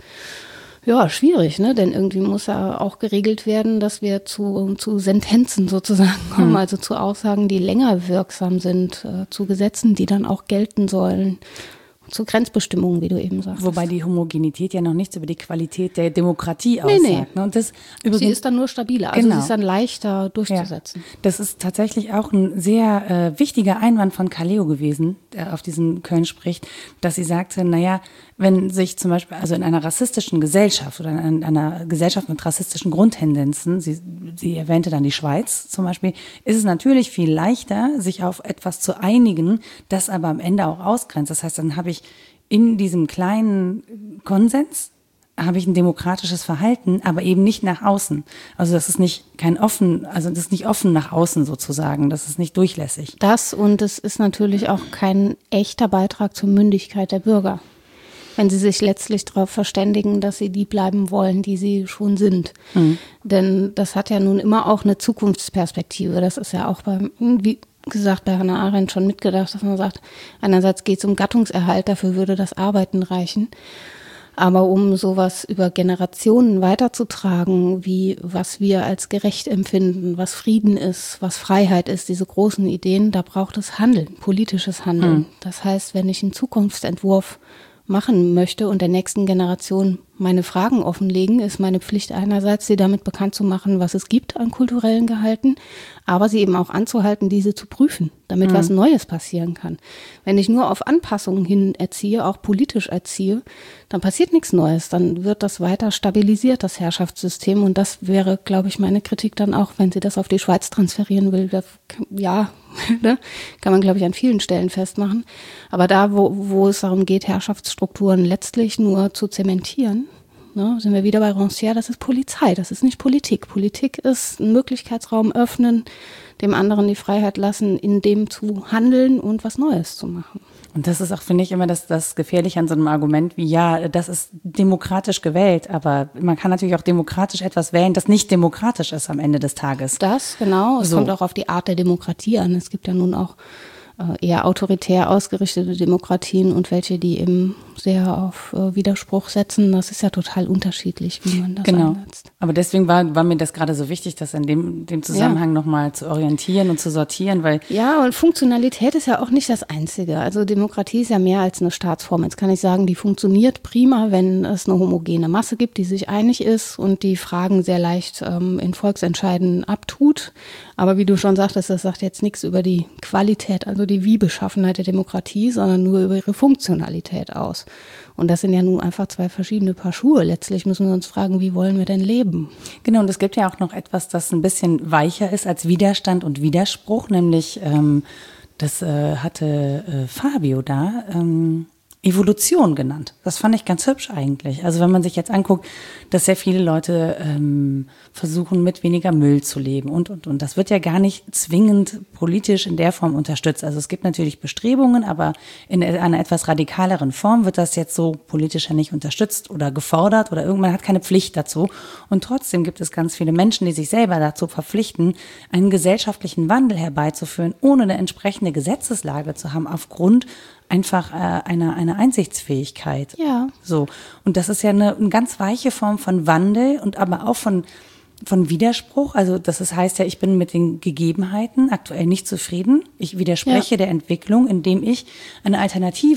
ja, schwierig, ne? Denn irgendwie muss ja auch geregelt werden, dass wir zu, zu Sentenzen sozusagen kommen, hm. also zu Aussagen, die länger wirksam sind, äh, zu Gesetzen, die dann auch gelten sollen, zu Grenzbestimmungen, wie du eben sagst. Wobei die Homogenität ja noch nichts über die Qualität der Demokratie nee, aussagt. Nee. Ne? Und das übrigens, sie ist dann nur stabiler, also genau. sie ist dann leichter durchzusetzen. Ja. Das ist tatsächlich auch ein sehr äh, wichtiger Einwand von Kaleo gewesen, der auf diesen Köln spricht, dass sie sagte, naja, wenn sich zum Beispiel, also in einer rassistischen Gesellschaft oder in einer Gesellschaft mit rassistischen Grundtendenzen, sie, sie erwähnte dann die Schweiz zum Beispiel, ist es natürlich viel leichter, sich auf etwas zu einigen, das aber am Ende auch ausgrenzt. Das heißt, dann habe ich in diesem kleinen Konsens habe ich ein demokratisches Verhalten, aber eben nicht nach außen. Also das ist nicht kein offen, also das ist nicht offen nach außen sozusagen, das ist nicht durchlässig. Das und es ist natürlich auch kein echter Beitrag zur Mündigkeit der Bürger, wenn sie sich letztlich darauf verständigen, dass sie die bleiben wollen, die sie schon sind. Mhm. Denn das hat ja nun immer auch eine Zukunftsperspektive. Das ist ja auch beim, wie gesagt, bei Hannah Arendt schon mitgedacht, dass man sagt, einerseits geht es um Gattungserhalt, dafür würde das Arbeiten reichen. Aber um sowas über Generationen weiterzutragen, wie was wir als gerecht empfinden, was Frieden ist, was Freiheit ist, diese großen Ideen, da braucht es Handeln, politisches Handeln. Mhm. Das heißt, wenn ich einen Zukunftsentwurf machen möchte und der nächsten Generation meine Fragen offenlegen, ist meine Pflicht einerseits, sie damit bekannt zu machen, was es gibt an kulturellen Gehalten, aber sie eben auch anzuhalten, diese zu prüfen, damit mhm. was Neues passieren kann. Wenn ich nur auf Anpassungen hin erziehe, auch politisch erziehe, dann passiert nichts Neues, dann wird das weiter stabilisiert, das Herrschaftssystem, und das wäre, glaube ich, meine Kritik dann auch, wenn sie das auf die Schweiz transferieren will, das, ja, ne, kann man, glaube ich, an vielen Stellen festmachen, aber da, wo, wo es darum geht, Herrschaftsstrukturen letztlich nur zu zementieren, ne, sind wir wieder bei Rancière, das ist Polizei, das ist nicht Politik. Politik ist einen Möglichkeitsraum öffnen, dem anderen die Freiheit lassen, in dem zu handeln und was Neues zu machen. Und das ist auch, finde ich, immer das, das Gefährliche an so einem Argument wie, ja, das ist demokratisch gewählt, aber man kann natürlich auch demokratisch etwas wählen, das nicht demokratisch ist am Ende des Tages. Das, genau. Es so. kommt auch auf die Art der Demokratie an. Es gibt ja nun auch eher autoritär ausgerichtete Demokratien und welche, die eben sehr auf äh, Widerspruch setzen. Das ist ja total unterschiedlich, wie man das genau. einsetzt. Aber deswegen war, war mir das gerade so wichtig, das in dem, dem Zusammenhang ja. nochmal zu orientieren und zu sortieren, weil... Ja, und Funktionalität ist ja auch nicht das Einzige. Also Demokratie ist ja mehr als eine Staatsform. Jetzt kann ich sagen, die funktioniert prima, wenn es eine homogene Masse gibt, die sich einig ist und die Fragen sehr leicht ähm, in Volksentscheiden abtut. Aber wie du schon sagtest, das sagt jetzt nichts über die Qualität, also die Wie-Beschaffenheit der Demokratie, sondern nur über ihre Funktionalität aus. Und das sind ja nun einfach zwei verschiedene Paar Schuhe. Letztlich müssen wir uns fragen, wie wollen wir denn leben? Genau, und es gibt ja auch noch etwas, das ein bisschen weicher ist als Widerstand und Widerspruch, nämlich, ähm, das äh, hatte äh, Fabio da, ähm, Evolution genannt. Das fand ich ganz hübsch eigentlich. Also wenn man sich jetzt anguckt, dass sehr viele Leute ähm, versuchen, mit weniger Müll zu leben und, und, und. Das wird ja gar nicht zwingend politisch in der Form unterstützt. Also es gibt natürlich Bestrebungen, aber in einer etwas radikaleren Form wird das jetzt so politisch ja nicht unterstützt oder gefordert oder irgendwann hat keine Pflicht dazu. Und trotzdem gibt es ganz viele Menschen, die sich selber dazu verpflichten, einen gesellschaftlichen Wandel herbeizuführen, ohne eine entsprechende Gesetzeslage zu haben, aufgrund einfach äh, eine, eine Einsichtsfähigkeit. Ja. So. Und das ist ja eine, eine ganz weiche Form von Wandel und aber auch von, von Widerspruch. Also das ist, heißt ja, ich bin mit den Gegebenheiten aktuell nicht zufrieden. Ich widerspreche ja. der Entwicklung, indem ich eine Alternative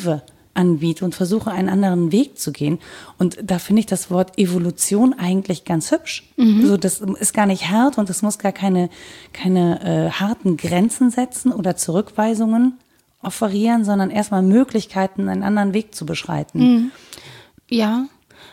anbiete und versuche, einen anderen Weg zu gehen. Und da finde ich das Wort Evolution eigentlich ganz hübsch. Mhm. So, das ist gar nicht hart und es muss gar keine, keine äh, harten Grenzen setzen oder Zurückweisungen offerieren, sondern erstmal Möglichkeiten, einen anderen Weg zu beschreiten. Mhm. Ja.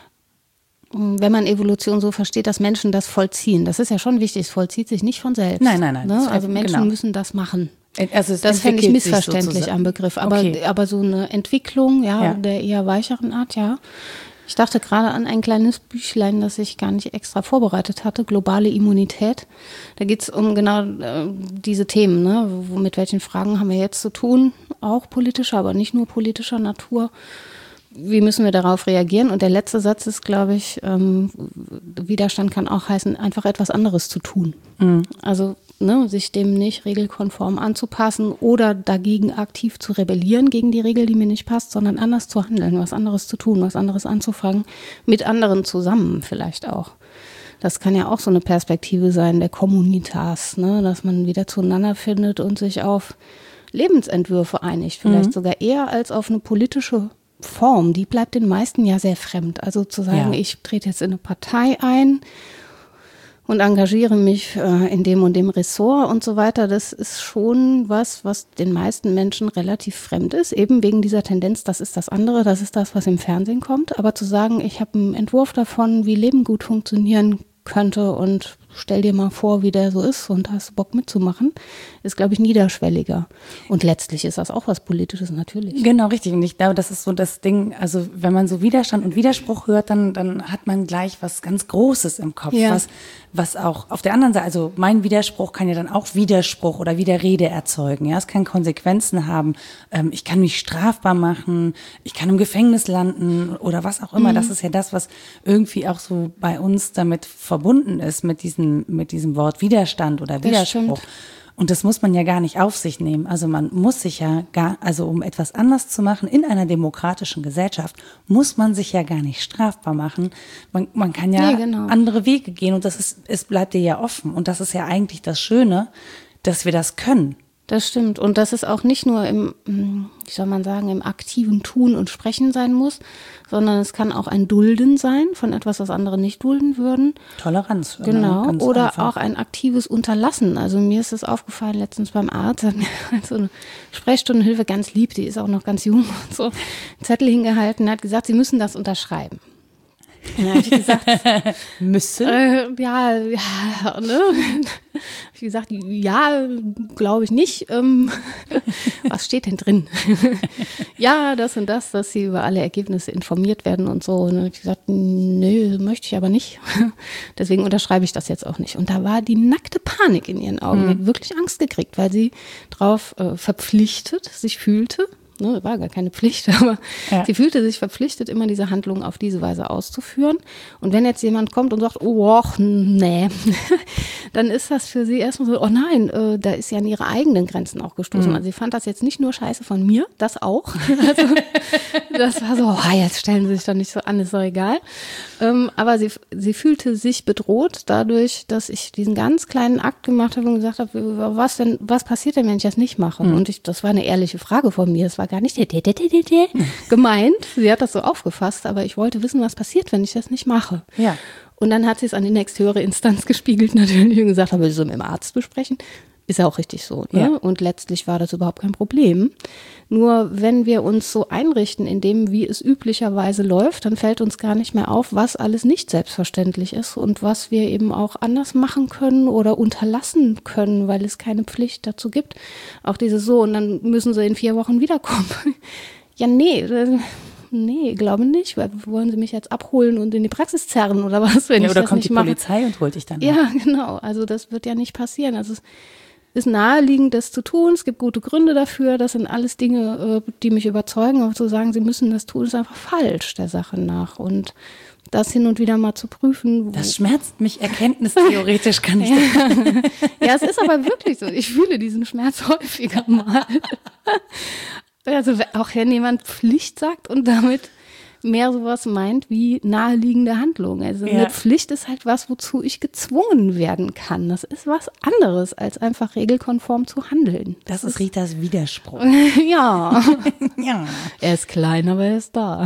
Wenn man Evolution so versteht, dass Menschen das vollziehen, das ist ja schon wichtig, es vollzieht sich nicht von selbst. Nein, nein, nein. Ne? Also Menschen genau. müssen das machen. Also das fände ich missverständlich am Begriff. Aber, okay. aber so eine Entwicklung, ja, ja, der eher weicheren Art, ja. Ich dachte gerade an ein kleines Büchlein, das ich gar nicht extra vorbereitet hatte, Globale Immunität. Da geht es um genau äh, diese Themen, ne? Mit welchen Fragen haben wir jetzt zu tun, auch politischer, aber nicht nur politischer Natur. Wie müssen wir darauf reagieren? Und der letzte Satz ist, glaube ich, ähm, Widerstand kann auch heißen, einfach etwas anderes zu tun. Mhm. Also ne, sich dem nicht regelkonform anzupassen oder dagegen aktiv zu rebellieren gegen die Regel, die mir nicht passt, sondern anders zu handeln, was anderes zu tun, was anderes anzufangen, mit anderen zusammen vielleicht auch. Das kann ja auch so eine Perspektive sein, der Communitas, ne, dass man wieder zueinander findet und sich auf Lebensentwürfe einigt, vielleicht mhm. sogar eher als auf eine politische Form, die bleibt den meisten ja sehr fremd. Also zu sagen, ja. ich trete jetzt in eine Partei ein und engagiere mich äh, in dem und dem Ressort und so weiter, das ist schon was, was den meisten Menschen relativ fremd ist, eben wegen dieser Tendenz, das ist das andere, das ist das, was im Fernsehen kommt. Aber zu sagen, ich habe einen Entwurf davon, wie Leben gut funktionieren könnte und stell dir mal vor, wie der so ist und hast Bock mitzumachen, ist, glaube ich, niederschwelliger. Und letztlich ist das auch was Politisches, natürlich. Genau, richtig. Und ich glaube, das ist so das Ding, also wenn man so Widerstand und Widerspruch hört, dann, dann hat man gleich was ganz Großes im Kopf, ja. was, was auch auf der anderen Seite, also mein Widerspruch kann ja dann auch Widerspruch oder Widerrede erzeugen. Ja, es kann Konsequenzen haben. Ähm, ich kann mich strafbar machen, ich kann im Gefängnis landen oder was auch immer. Mhm. Das ist ja das, was irgendwie auch so bei uns damit verbunden ist, mit diesem mit diesem Wort Widerstand oder Widerspruch. Und das muss man ja gar nicht auf sich nehmen. Also man muss sich ja gar, also um etwas anders zu machen in einer demokratischen Gesellschaft, muss man sich ja gar nicht strafbar machen. Man, man kann ja nee, genau. andere Wege gehen und das ist, es bleibt dir ja offen. Und das ist ja eigentlich das Schöne, dass wir das können. Das stimmt. Und dass es auch nicht nur im, wie soll man sagen, im aktiven Tun und Sprechen sein muss, sondern es kann auch ein Dulden sein von etwas, was andere nicht dulden würden. Toleranz. Genau. Ganz oder einfach. Auch ein aktives Unterlassen. Also mir ist es aufgefallen letztens beim Arzt, hat mir so eine Sprechstundenhilfe ganz lieb, die ist auch noch ganz jung und so, einen Zettel hingehalten, hat gesagt, Sie müssen das unterschreiben. Ja, habe ich gesagt, müssen? Äh, ja, ja, ne? Hab ich gesagt, ja, glaube ich nicht. Ähm, was steht denn drin? Ja, das und das, dass sie über alle Ergebnisse informiert werden und so. Und dann habe ich gesagt, nö, möchte ich aber nicht. Deswegen unterschreibe ich das jetzt auch nicht. Und da war die nackte Panik in ihren Augen. Mhm. Die hat wirklich Angst gekriegt, weil sie drauf äh, verpflichtet sich fühlte. Ne, war gar keine Pflicht, aber ja. sie fühlte sich verpflichtet, immer diese Handlungen auf diese Weise auszuführen. Und wenn jetzt jemand kommt und sagt, oh, och, nee, dann ist das für sie erstmal so, oh nein, äh, da ist ja an ihre eigenen Grenzen auch gestoßen. Mhm. Also sie fand das jetzt nicht nur scheiße von mir, das auch. Also, das war so, oh, jetzt stellen sie sich doch nicht so an, ist doch egal. Ähm, aber sie, sie fühlte sich bedroht dadurch, dass ich diesen ganz kleinen Akt gemacht habe und gesagt habe, was denn, was passiert denn, wenn ich das nicht mache? Mhm. Und ich, das war eine ehrliche Frage von mir. Es war gar nicht gemeint. Sie hat das so aufgefasst, aber ich wollte wissen, was passiert, wenn ich das nicht mache. Ja. Und dann hat sie es an die nächsthöhere Instanz gespiegelt natürlich und gesagt, aber wir sollen mit dem Arzt besprechen. Ist ja auch richtig so. Ne? Ja. Und letztlich war das überhaupt kein Problem. Nur wenn wir uns so einrichten, in dem, wie es üblicherweise läuft, dann fällt uns gar nicht mehr auf, was alles nicht selbstverständlich ist und was wir eben auch anders machen können oder unterlassen können, weil es keine Pflicht dazu gibt. Auch dieses so, und dann müssen sie in vier Wochen wiederkommen. Ja, nee, nee, glaube nicht. Wollen sie mich jetzt abholen und in die Praxis zerren oder was, wenn ja, ich oder das kommt nicht die mache? Polizei und holt dich dann. Ja, genau. Also das wird ja nicht passieren. Also es ist naheliegend, das zu tun. Es gibt gute Gründe dafür. Das sind alles Dinge, die mich überzeugen. Aber zu sagen, sie müssen das tun, ist einfach falsch der Sache nach. Und das hin und wieder mal zu prüfen. Das schmerzt mich erkenntnistheoretisch, kann ich sagen. Ja, es ist aber wirklich so. Ich fühle diesen Schmerz häufiger mal. Also auch wenn jemand Pflicht sagt und damit mehr sowas meint wie naheliegende Handlung. Also ja. Eine Pflicht ist halt was, wozu ich gezwungen werden kann. Das ist was anderes, als einfach regelkonform zu handeln. Das, das ist Ritas Widerspruch. Ja. Ja. Er ist klein, aber er ist da.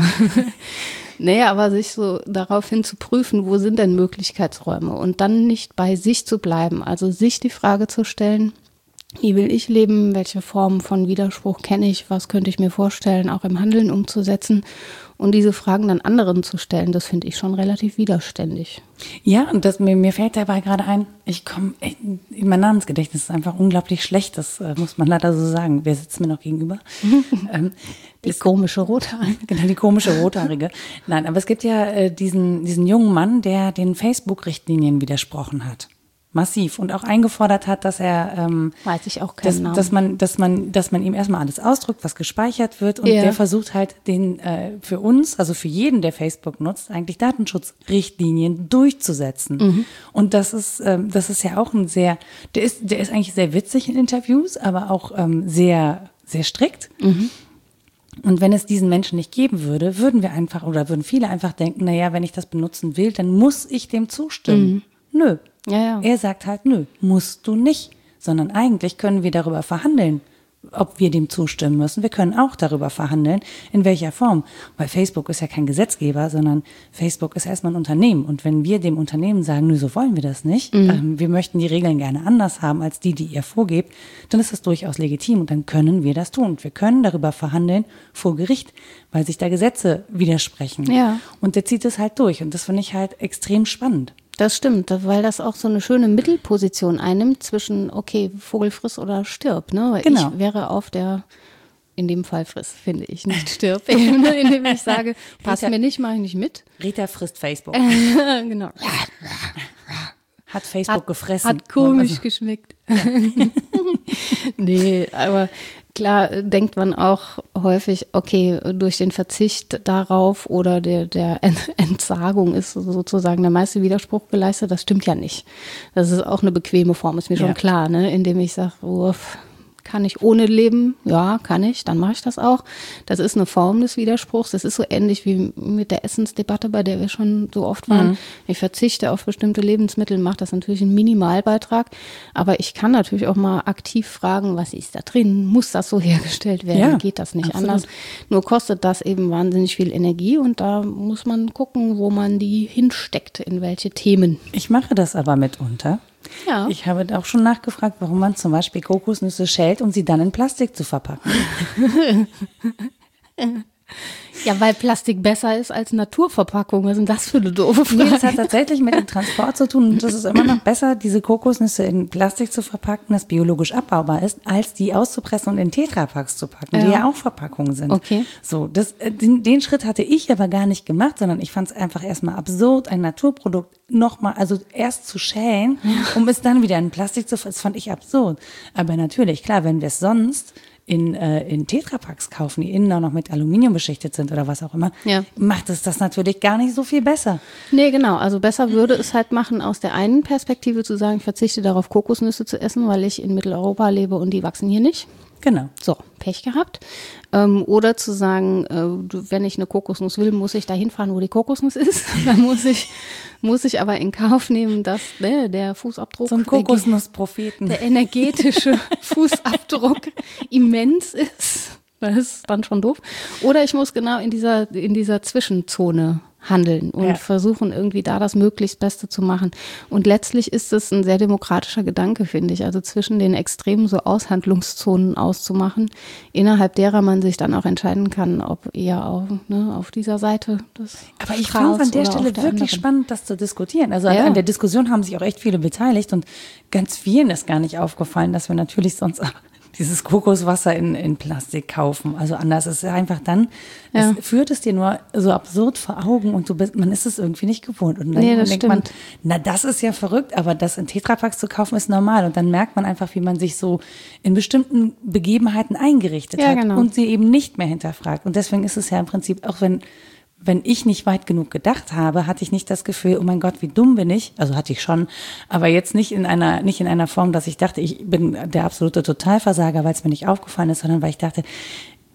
Naja, aber sich so daraufhin zu prüfen, wo sind denn Möglichkeitsräume und dann nicht bei sich zu bleiben, also sich die Frage zu stellen, wie will ich leben, welche Formen von Widerspruch kenne ich, was könnte ich mir vorstellen, auch im Handeln umzusetzen und diese Fragen dann anderen zu stellen, das finde ich schon relativ widerständig. Ja, und das, mir, mir fällt dabei gerade ein, ich komme, mein Namensgedächtnis ist einfach unglaublich schlecht, das äh, muss man leider so sagen. Wer sitzt mir noch gegenüber? ähm, die das, komische Rothaarige. Genau, die komische Rothaarige. Nein, aber es gibt ja äh, diesen, diesen jungen Mann, der den Facebook-Richtlinien widersprochen hat. Massiv und auch eingefordert hat, dass er ähm, weiß ich auch keinen dass, Namen. dass man dass man dass man ihm erstmal alles ausdrückt, was gespeichert wird und ja. der versucht halt den äh, für uns, also für jeden, der Facebook nutzt, eigentlich Datenschutzrichtlinien durchzusetzen. Mhm. Und das ist ähm, das ist ja auch ein sehr der ist der ist eigentlich sehr witzig in Interviews, aber auch ähm, sehr sehr strikt. Mhm. Und wenn es diesen Menschen nicht geben würde, würden wir einfach oder würden viele einfach denken, na ja, wenn ich das benutzen will, dann muss ich dem zustimmen. Mhm. Nö. Ja, ja. Er sagt halt, nö, musst du nicht, sondern eigentlich können wir darüber verhandeln, ob wir dem zustimmen müssen. Wir können auch darüber verhandeln, in welcher Form. Weil Facebook ist ja kein Gesetzgeber, sondern Facebook ist erstmal ein Unternehmen. Und wenn wir dem Unternehmen sagen, nö, so wollen wir das nicht, mhm. ähm, wir möchten die Regeln gerne anders haben als die, die ihr vorgebt, dann ist das durchaus legitim und dann können wir das tun. Und wir können darüber verhandeln vor Gericht, weil sich da Gesetze widersprechen. Ja. Und der zieht es halt durch. Und das finde ich halt extrem spannend. Das stimmt, weil das auch so eine schöne Mittelposition einnimmt zwischen, okay, Vogel friss oder stirb. Ne? Weil genau. Ich wäre auf der, in dem Fall friss, finde ich, nicht stirb, indem ich sage, passt Rita, mir nicht, mache ich nicht mit. Rita frisst Facebook. Genau. Hat Facebook hat, gefressen. Hat komisch also. geschmeckt. Ja. Nee, aber klar denkt man auch häufig, okay, durch den Verzicht darauf oder der, der Entsagung ist sozusagen der meiste Widerspruch geleistet. Das stimmt ja nicht. Das ist auch eine bequeme Form, ist mir ja. schon klar, ne? Indem ich sage, oh, kann ich ohne leben? Ja, kann ich, dann mache ich das auch. Das ist eine Form des Widerspruchs. Das ist so ähnlich wie mit der Essensdebatte, bei der wir schon so oft waren. Mhm. Ich verzichte auf bestimmte Lebensmittel, mache das natürlich einen Minimalbeitrag. Aber ich kann natürlich auch mal aktiv fragen, was ist da drin? Muss das so hergestellt werden? Ja, geht das nicht absolut. Anders? Nur kostet das eben wahnsinnig viel Energie und da muss man gucken, wo man die hinsteckt, in welche Themen. Ich mache das aber mitunter. Ja. Ich habe auch schon nachgefragt, warum man zum Beispiel Kokosnüsse schält, um sie dann in Plastik zu verpacken. Ja, weil Plastik besser ist als Naturverpackung. Was ist denn das für eine doofe Frage? Nee, das hat tatsächlich mit dem Transport zu tun. Und das ist immer noch besser, diese Kokosnüsse in Plastik zu verpacken, das biologisch abbaubar ist, als die auszupressen und in Tetrapacks zu packen, ja. die ja auch Verpackungen sind. Okay. So, das, den, den Schritt hatte ich aber gar nicht gemacht, sondern ich fand es einfach erstmal absurd, ein Naturprodukt nochmal, also erst zu schälen, um es dann wieder in Plastik zu, das fand ich absurd. Aber natürlich, klar, wenn wir es sonst in, äh, in Tetrapacks kaufen, die innen auch noch mit Aluminium beschichtet sind oder was auch immer, ja. macht es das natürlich gar nicht so viel besser. Nee, genau. Also besser würde es halt machen, aus der einen Perspektive zu sagen, ich verzichte darauf, Kokosnüsse zu essen, weil ich in Mitteleuropa lebe und die wachsen hier nicht. Genau. So, Pech gehabt. Ähm, oder zu sagen, äh, wenn ich eine Kokosnuss will, muss ich da hinfahren, wo die Kokosnuss ist. Dann muss ich, muss ich aber in Kauf nehmen, dass ne, der Fußabdruck, zum Kokosnusspropheten, der, der energetische Fußabdruck immens ist. Das ist dann schon doof. Oder ich muss genau in dieser, in dieser Zwischenzone handeln und ja. versuchen, irgendwie da das möglichst Beste zu machen. Und letztlich ist es ein sehr demokratischer Gedanke, finde ich. Also zwischen den Extremen so Aushandlungszonen auszumachen, innerhalb derer man sich dann auch entscheiden kann, ob eher auf, ne, auf dieser Seite des Aber ich fand es an der Stelle der wirklich anderen. spannend, das zu diskutieren. Also ja. an der Diskussion haben sich auch echt viele beteiligt und ganz vielen ist gar nicht aufgefallen, dass wir natürlich sonst auch dieses Kokoswasser in, in Plastik kaufen. Also anders ist es einfach dann, ja. es führt es dir nur so absurd vor Augen und du bist, man ist es irgendwie nicht gewohnt. Und dann nee, das denkt stimmt. man, na das ist ja verrückt, aber das in Tetrapacks zu kaufen ist normal. Und dann merkt man einfach, wie man sich so in bestimmten Begebenheiten eingerichtet ja, hat genau. und sie eben nicht mehr hinterfragt. Und deswegen ist es ja im Prinzip, auch wenn Wenn ich nicht weit genug gedacht habe, hatte ich nicht das Gefühl, oh mein Gott, wie dumm bin ich. Also hatte ich schon, aber jetzt nicht in einer, nicht in einer Form, dass ich dachte, ich bin der absolute Totalversager, weil es mir nicht aufgefallen ist, sondern weil ich dachte,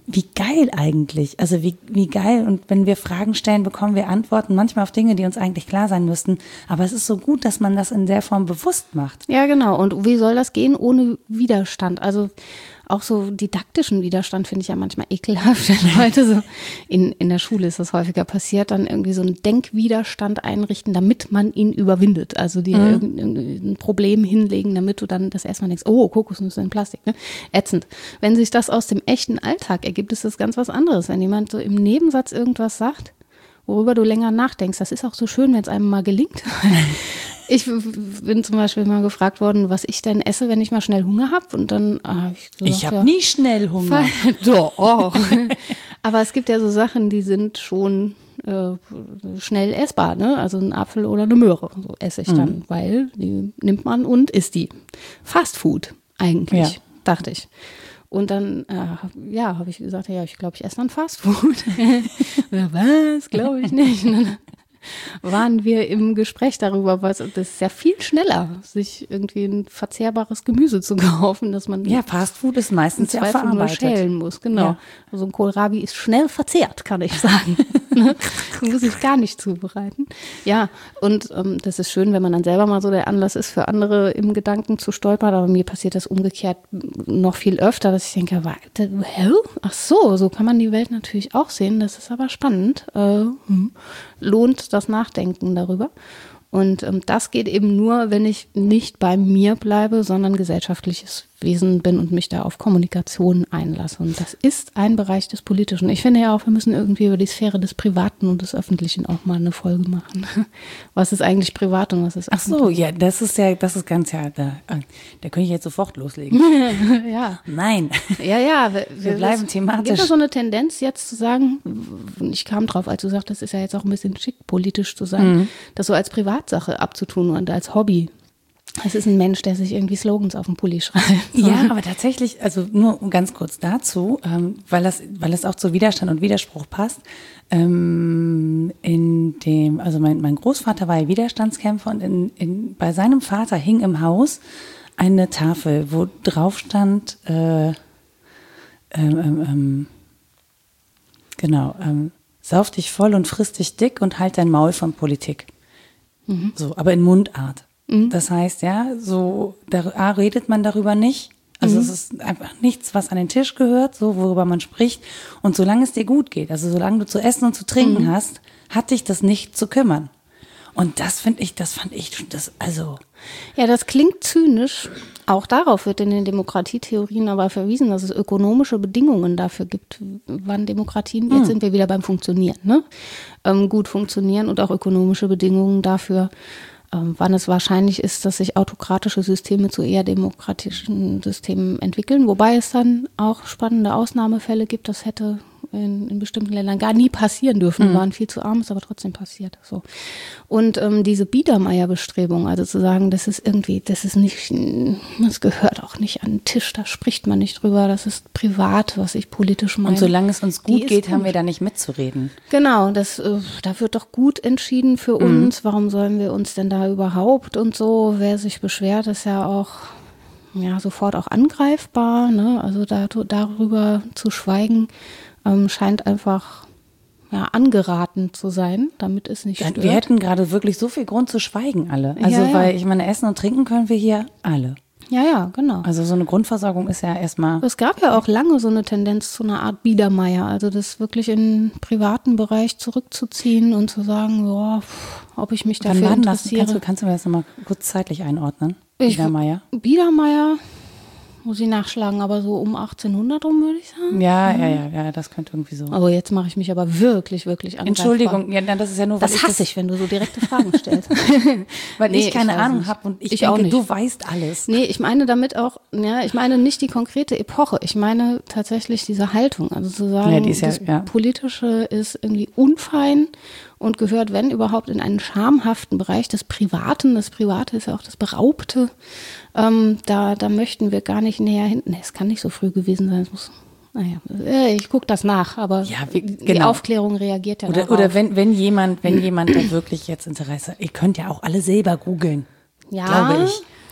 wie geil eigentlich. Also wie, wie geil. Und wenn wir Fragen stellen, bekommen wir Antworten, manchmal auf Dinge, die uns eigentlich klar sein müssten. Aber es ist so gut, dass man das in der Form bewusst macht. Ja, genau. Und wie soll das gehen ohne Widerstand? Also auch so didaktischen Widerstand finde ich ja manchmal ekelhaft, wenn Leute so, in, in der Schule ist das häufiger passiert, dann irgendwie so einen Denkwiderstand einrichten, damit man ihn überwindet. Also dir mhm. irgendein Problem hinlegen, damit du dann das erstmal denkst, oh, Kokosnüsse in Plastik, ne? Ätzend. Wenn sich das aus dem echten Alltag ergibt, ist das ganz was anderes. Wenn jemand so im Nebensatz irgendwas sagt, worüber du länger nachdenkst, das ist auch so schön, wenn es einem mal gelingt. Ich bin zum Beispiel mal gefragt worden, was ich denn esse, wenn ich mal schnell Hunger habe. Und dann habe ich gesagt, ich habe ja, nie schnell Hunger. Doch. Aber es gibt ja so Sachen, die sind schon äh, schnell essbar. Ne? Also ein Apfel oder eine Möhre, so esse ich dann, mhm. weil die nimmt man und isst die. Fast Food eigentlich, ja. dachte ich. Und dann, äh, ja, habe ich gesagt, ja, ich glaube, ich esse dann Fast Food. Was? Glaube ich nicht. Und dann waren wir im Gespräch darüber, was das ist ja viel schneller, sich irgendwie ein verzehrbares Gemüse zu kaufen, dass man ja Fastfood ist meistens ja verarbeitet, nur schälen muss, genau. Ja. Also ein Kohlrabi ist schnell verzehrt, kann ich sagen. Muss ich gar nicht zubereiten. Ja, und ähm, das ist schön, wenn man dann selber mal so der Anlass ist, für andere im Gedanken zu stolpern, aber mir passiert das umgekehrt noch viel öfter, dass ich denke, warte, hä? Ach so, so kann man die Welt natürlich auch sehen, das ist aber spannend. Äh, hm. Lohnt das Nachdenken darüber. Und ähm, das geht eben nur, wenn ich nicht bei mir bleibe, sondern gesellschaftliches Wesen bin und mich da auf Kommunikation einlasse. Und das ist ein Bereich des Politischen. Ich finde ja auch, wir müssen irgendwie über die Sphäre des Privaten und des Öffentlichen auch mal eine Folge machen. Was ist eigentlich privat und was ist öffentlich? Ach so, ja, das ist ja, das ist ganz, ja, da, da könnte ich jetzt sofort loslegen. Ja. Nein. Ja, ja. Wir, wir bleiben das, thematisch. Gibt es so eine Tendenz jetzt zu sagen, ich kam drauf, als du sagst, das ist ja jetzt auch ein bisschen schick, politisch zu sein, mhm. das so als Privatsache abzutun und als Hobby. Es ist ein Mensch, der sich irgendwie Slogans auf den Pulli schreibt. Ja, aber tatsächlich, also nur ganz kurz dazu, ähm, weil das, weil das auch zu Widerstand und Widerspruch passt. Ähm, in dem, also mein, mein Großvater war ja Widerstandskämpfer und in, in, bei seinem Vater hing im Haus eine Tafel, wo drauf stand, äh, ähm, ähm, ähm, genau, ähm, sauf dich voll und friss dich dick und halt dein Maul von Politik. Mhm. So, aber in Mundart. Das heißt, ja, so, da A, redet man darüber nicht. Also mhm. es ist einfach nichts, was an den Tisch gehört, so, worüber man spricht. Und solange es dir gut geht, also solange du zu essen und zu trinken mhm. hast, hat dich das nicht zu kümmern. Und das finde ich, das fand ich, das, also. Ja, das klingt zynisch. Auch darauf wird in den Demokratietheorien aber verwiesen, dass es ökonomische Bedingungen dafür gibt, wann Demokratien, jetzt mhm. sind wir wieder beim Funktionieren, ne? Ähm, gut funktionieren und auch ökonomische Bedingungen dafür, Ähm, wann es wahrscheinlich ist, dass sich autokratische Systeme zu eher demokratischen Systemen entwickeln. Wobei es dann auch spannende Ausnahmefälle gibt. Das hätte in, in bestimmten Ländern gar nie passieren dürfen. Die mhm. waren viel zu arm, ist aber trotzdem passiert. So. Und ähm, diese Biedermeier-Bestrebung, also zu sagen, das ist irgendwie, das ist nicht, das gehört auch nicht an den Tisch, da spricht man nicht drüber, das ist privat, was ich politisch meine. Und solange es uns gut geht, haben wir da nicht mitzureden. Genau, das, äh, da wird doch gut entschieden für mhm. uns. Warum sollen wir uns denn da überhaupt und so? Wer sich beschwert, ist ja auch ja, sofort auch angreifbar. Ne? Also da, darüber zu schweigen, ähm, scheint einfach ja, angeraten zu sein, damit es nicht stört. Wir hätten gerade wirklich so viel Grund zu schweigen alle. Also ja, ja. weil ich meine, essen und trinken können wir hier alle. Ja, ja, genau. Also so eine Grundversorgung ist ja erstmal. Es gab ja auch lange so eine Tendenz zu einer Art Biedermeier, also das wirklich in den privaten Bereich zurückzuziehen und zu sagen, boah, ob ich mich dafür interessiere. Kannst du, kannst du mir das nochmal kurz zeitlich einordnen? Biedermeier? Biedermeier, muss ich nachschlagen, aber so um achtzehnhundert rum, würde ich sagen. Ja, ja, ja, ja, das könnte irgendwie so. Aber jetzt mache ich mich aber wirklich, wirklich angreifbar. Entschuldigung, ja, das ist ja nur, weil das hasse ich, wenn du so direkte Fragen stellst. Weil nee, ich keine ich Ahnung habe und ich, ich denke, auch nicht. Du weißt alles. Nee, ich meine damit auch, ja, ich meine nicht die konkrete Epoche, ich meine tatsächlich diese Haltung, also zu sagen, ja, die ist ja, das ja. Politische ist irgendwie unfein und gehört, wenn überhaupt, in einen schamhaften Bereich des Privaten. Das Private ist ja auch das Beraubte. Ähm, da, da möchten wir gar nicht näher hinten. Nee, es kann nicht so früh gewesen sein. Es muss, naja, ich gucke das nach, aber ja, wie, genau. Die Aufklärung reagiert ja oder, darauf. Oder wenn, wenn jemand, wenn jemand da wirklich jetzt Interesse, ihr könnt ja auch alle selber googeln, ja, glaube ich.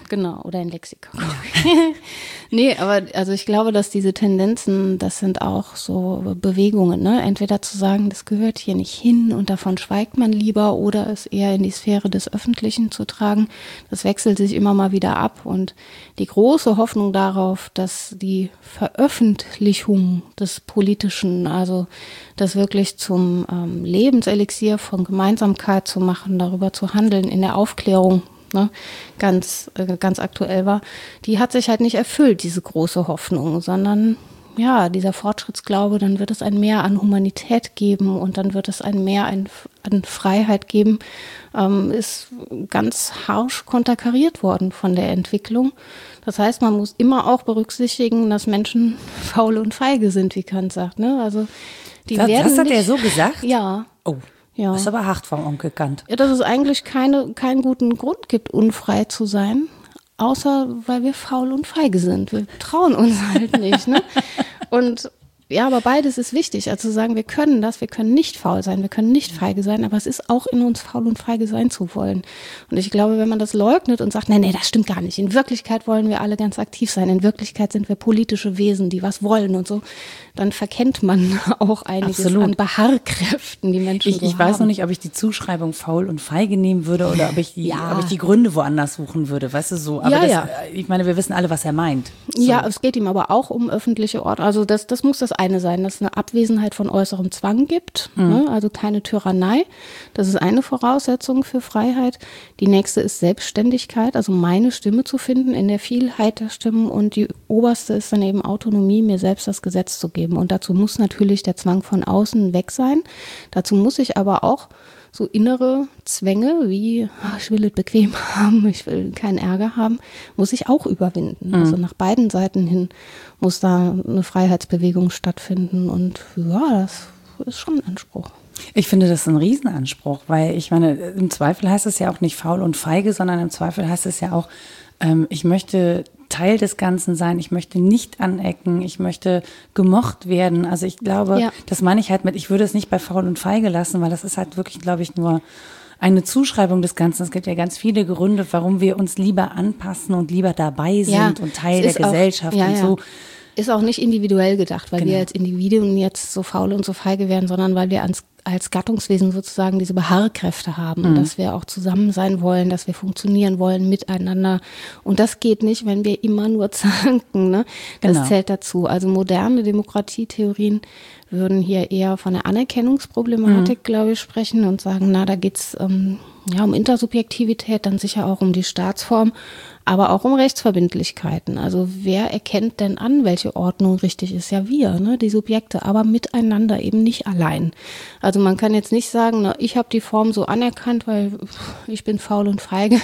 Genau, oder ein Lexikon. Ja. Nee, aber also ich glaube, dass diese Tendenzen, das sind auch so Bewegungen, ne? Entweder zu sagen, das gehört hier nicht hin und davon schweigt man lieber, oder es eher in die Sphäre des Öffentlichen zu tragen. Das wechselt sich immer mal wieder ab, und die große Hoffnung darauf, dass die Veröffentlichung des Politischen, also das wirklich zum ähm, Lebenselixier von Gemeinsamkeit zu machen, darüber zu handeln, in der Aufklärung, ne, ganz, äh, ganz aktuell war, die hat sich halt nicht erfüllt, diese große Hoffnung, sondern ja, dieser Fortschrittsglaube, dann wird es ein Mehr an Humanität geben und dann wird es ein Mehr an, an Freiheit geben, ähm, ist ganz harsch konterkariert worden von der Entwicklung. Das heißt, man muss immer auch berücksichtigen, dass Menschen faul und feige sind, wie Kant sagt, ne? Also die das, werden das hat nicht, er so gesagt? Ja. Oh. Ja. Das ist aber hart vom Onkel Kant. Ja, dass es eigentlich keine, keinen guten Grund gibt, unfrei zu sein, außer weil wir faul und feige sind. Wir trauen uns halt nicht, ne? Und ja, aber beides ist wichtig. Also zu sagen, wir können das, wir können nicht faul sein, wir können nicht feige sein, aber es ist auch in uns, faul und feige sein zu wollen. Und ich glaube, wenn man das leugnet und sagt, nee, nee, das stimmt gar nicht. In Wirklichkeit wollen wir alle ganz aktiv sein. In Wirklichkeit sind wir politische Wesen, die was wollen und so. Dann verkennt man auch einiges Absolut. An Beharrkräften, die Menschen Ich, so ich haben. weiß noch nicht, ob ich die Zuschreibung faul und feige nehmen würde oder ob ich die, ja. ob ich die Gründe woanders suchen würde, weißt du so. Aber ja, das, ja. ich meine, wir wissen alle, was er meint. So. Ja, es geht ihm aber auch um öffentliche Orte. Also das, das muss das eine sein, dass es eine Abwesenheit von äußerem Zwang gibt, mhm. ne? Also keine Tyrannei. Das ist eine Voraussetzung für Freiheit. Die nächste ist Selbstständigkeit, also meine Stimme zu finden in der Vielheit der Stimmen, und die oberste ist dann eben Autonomie, mir selbst das Gesetz zu geben. Und dazu muss natürlich der Zwang von außen weg sein. Dazu muss ich aber auch so innere Zwänge wie, ach, ich will es bequem haben, ich will keinen Ärger haben, muss ich auch überwinden. Mhm. Also nach beiden Seiten hin muss da eine Freiheitsbewegung stattfinden, und ja, das ist schon ein Anspruch. Ich finde, das ist ein Riesenanspruch, weil ich meine, im Zweifel heißt es ja auch nicht faul und feige, sondern im Zweifel heißt es ja auch, ähm, ich möchte Teil des Ganzen sein, ich möchte nicht anecken, ich möchte gemocht werden. Also ich glaube, ja. das meine ich halt mit, ich würde es nicht bei faul und feige lassen, weil das ist halt wirklich, glaube ich, nur eine Zuschreibung des Ganzen. Es gibt ja ganz viele Gründe, warum wir uns lieber anpassen und lieber dabei sind ja, und Teil der Gesellschaft auch, ja, und so. Ja. Ist auch nicht individuell gedacht, weil genau. wir als Individuen jetzt so faul und so feige werden, sondern weil wir ans, als Gattungswesen sozusagen diese Beharrkräfte haben, mhm. dass wir auch zusammen sein wollen, dass wir funktionieren wollen miteinander. Und das geht nicht, wenn wir immer nur zanken, ne? Das genau. zählt dazu. Also moderne Demokratietheorien würden hier eher von der Anerkennungsproblematik, mhm. glaube ich, sprechen und sagen, na, da geht's ähm, ja um Intersubjektivität, dann sicher auch um die Staatsform, aber auch um Rechtsverbindlichkeiten. Also wer erkennt denn an, welche Ordnung richtig ist? Ja, wir, ne, die Subjekte, aber miteinander, eben nicht allein. Also man kann jetzt nicht sagen, na, ich habe die Form so anerkannt, weil ich bin faul und feige.